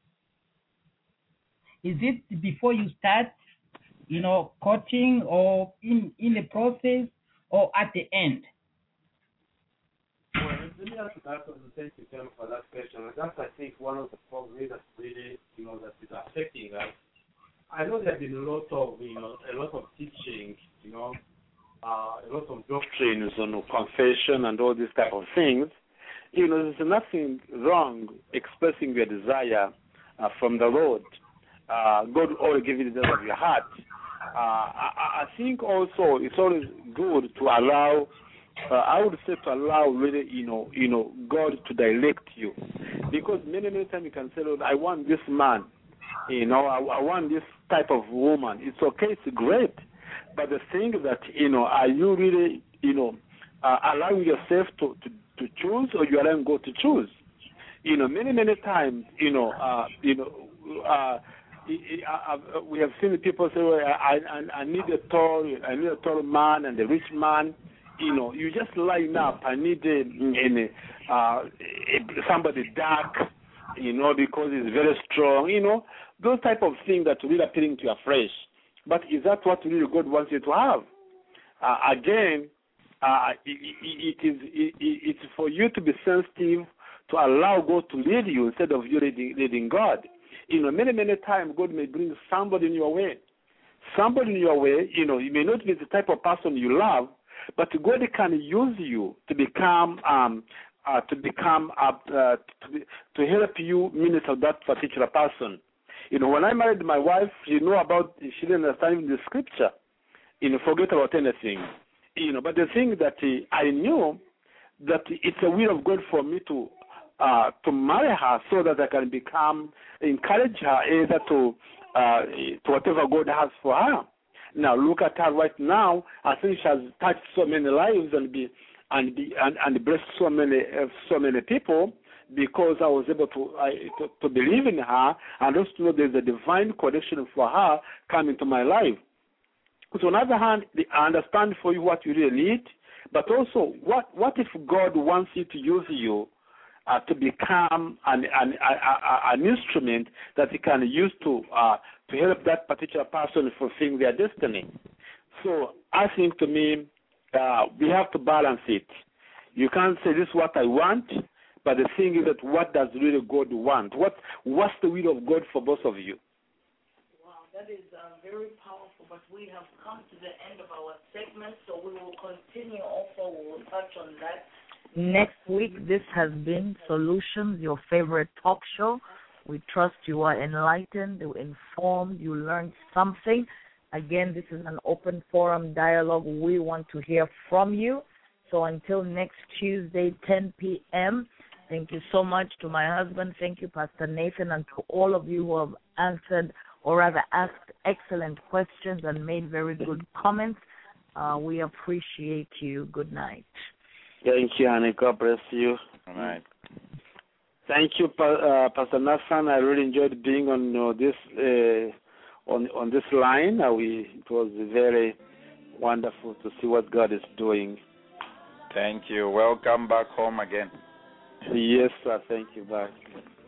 Is it before you start, courting, or in the process, or at the end? Well, let me ask that thank you, Tim, for that question. That's, I think, one of the problems that's really, that is affecting us. I know there have been a lot of teaching, a lot of doctrines on confession and all these type of things. There's nothing wrong expressing your desire from the Lord. God already give you the desire of your heart. I think also it's always good to allow, I would say to allow really, God to direct you. Because many times you can say, Lord, I want this man, I want this type of woman. It's okay, it's great. But the thing that, are you really, allowing yourself to choose, or you allowing God to choose? Many times, we have seen people say, well, I need a tall man and a rich man. You just line up. I need somebody dark, because he's very strong. Those type of things that really appealing to your flesh. But is that what really God wants you to have? Again, it's for you to be sensitive, to allow God to lead you instead of you leading God. Many times God may bring somebody in your way. Somebody in your way, you may not be the type of person you love, but God can use you to become to help you minister that particular person. When I married my wife, she didn't understand the scripture. Forget about anything. But the thing that I knew that it's a will of God for me to marry her so that I can encourage her either to whatever God has for her. Now look at her right now. I think she has touched so many lives and blessed so many people, because I was able to believe in her and also to know there's a divine connection for her coming to my life. So on the other hand, I understand for you what you really need, but also what if God wants you to use you to become an instrument that He can use to help that particular person fulfill their destiny. So I think, to me, we have to balance it. You can't say this is what I want, but the thing is that what does really God want? What's the will of God for both of you? Wow, that is very powerful, but we have come to the end of our segment, so we will continue also. We will touch on that next week. This has been Solutions, your favorite talk show. We trust you are enlightened, you informed, you learned something. Again, this is an open forum dialogue. We want to hear from you. So until next Tuesday, 10 p.m., thank you so much to my husband. Thank you, Pastor Nathan, and to all of you who have answered, or rather asked excellent questions and made very good comments. We appreciate you. Good night. Thank you, honey. God bless you. All right. Thank you, Pastor Nathan. I really enjoyed being on this on this line. It was very wonderful to see what God is doing. Thank you. Welcome back home again. Yes, sir. Thank you. Bye.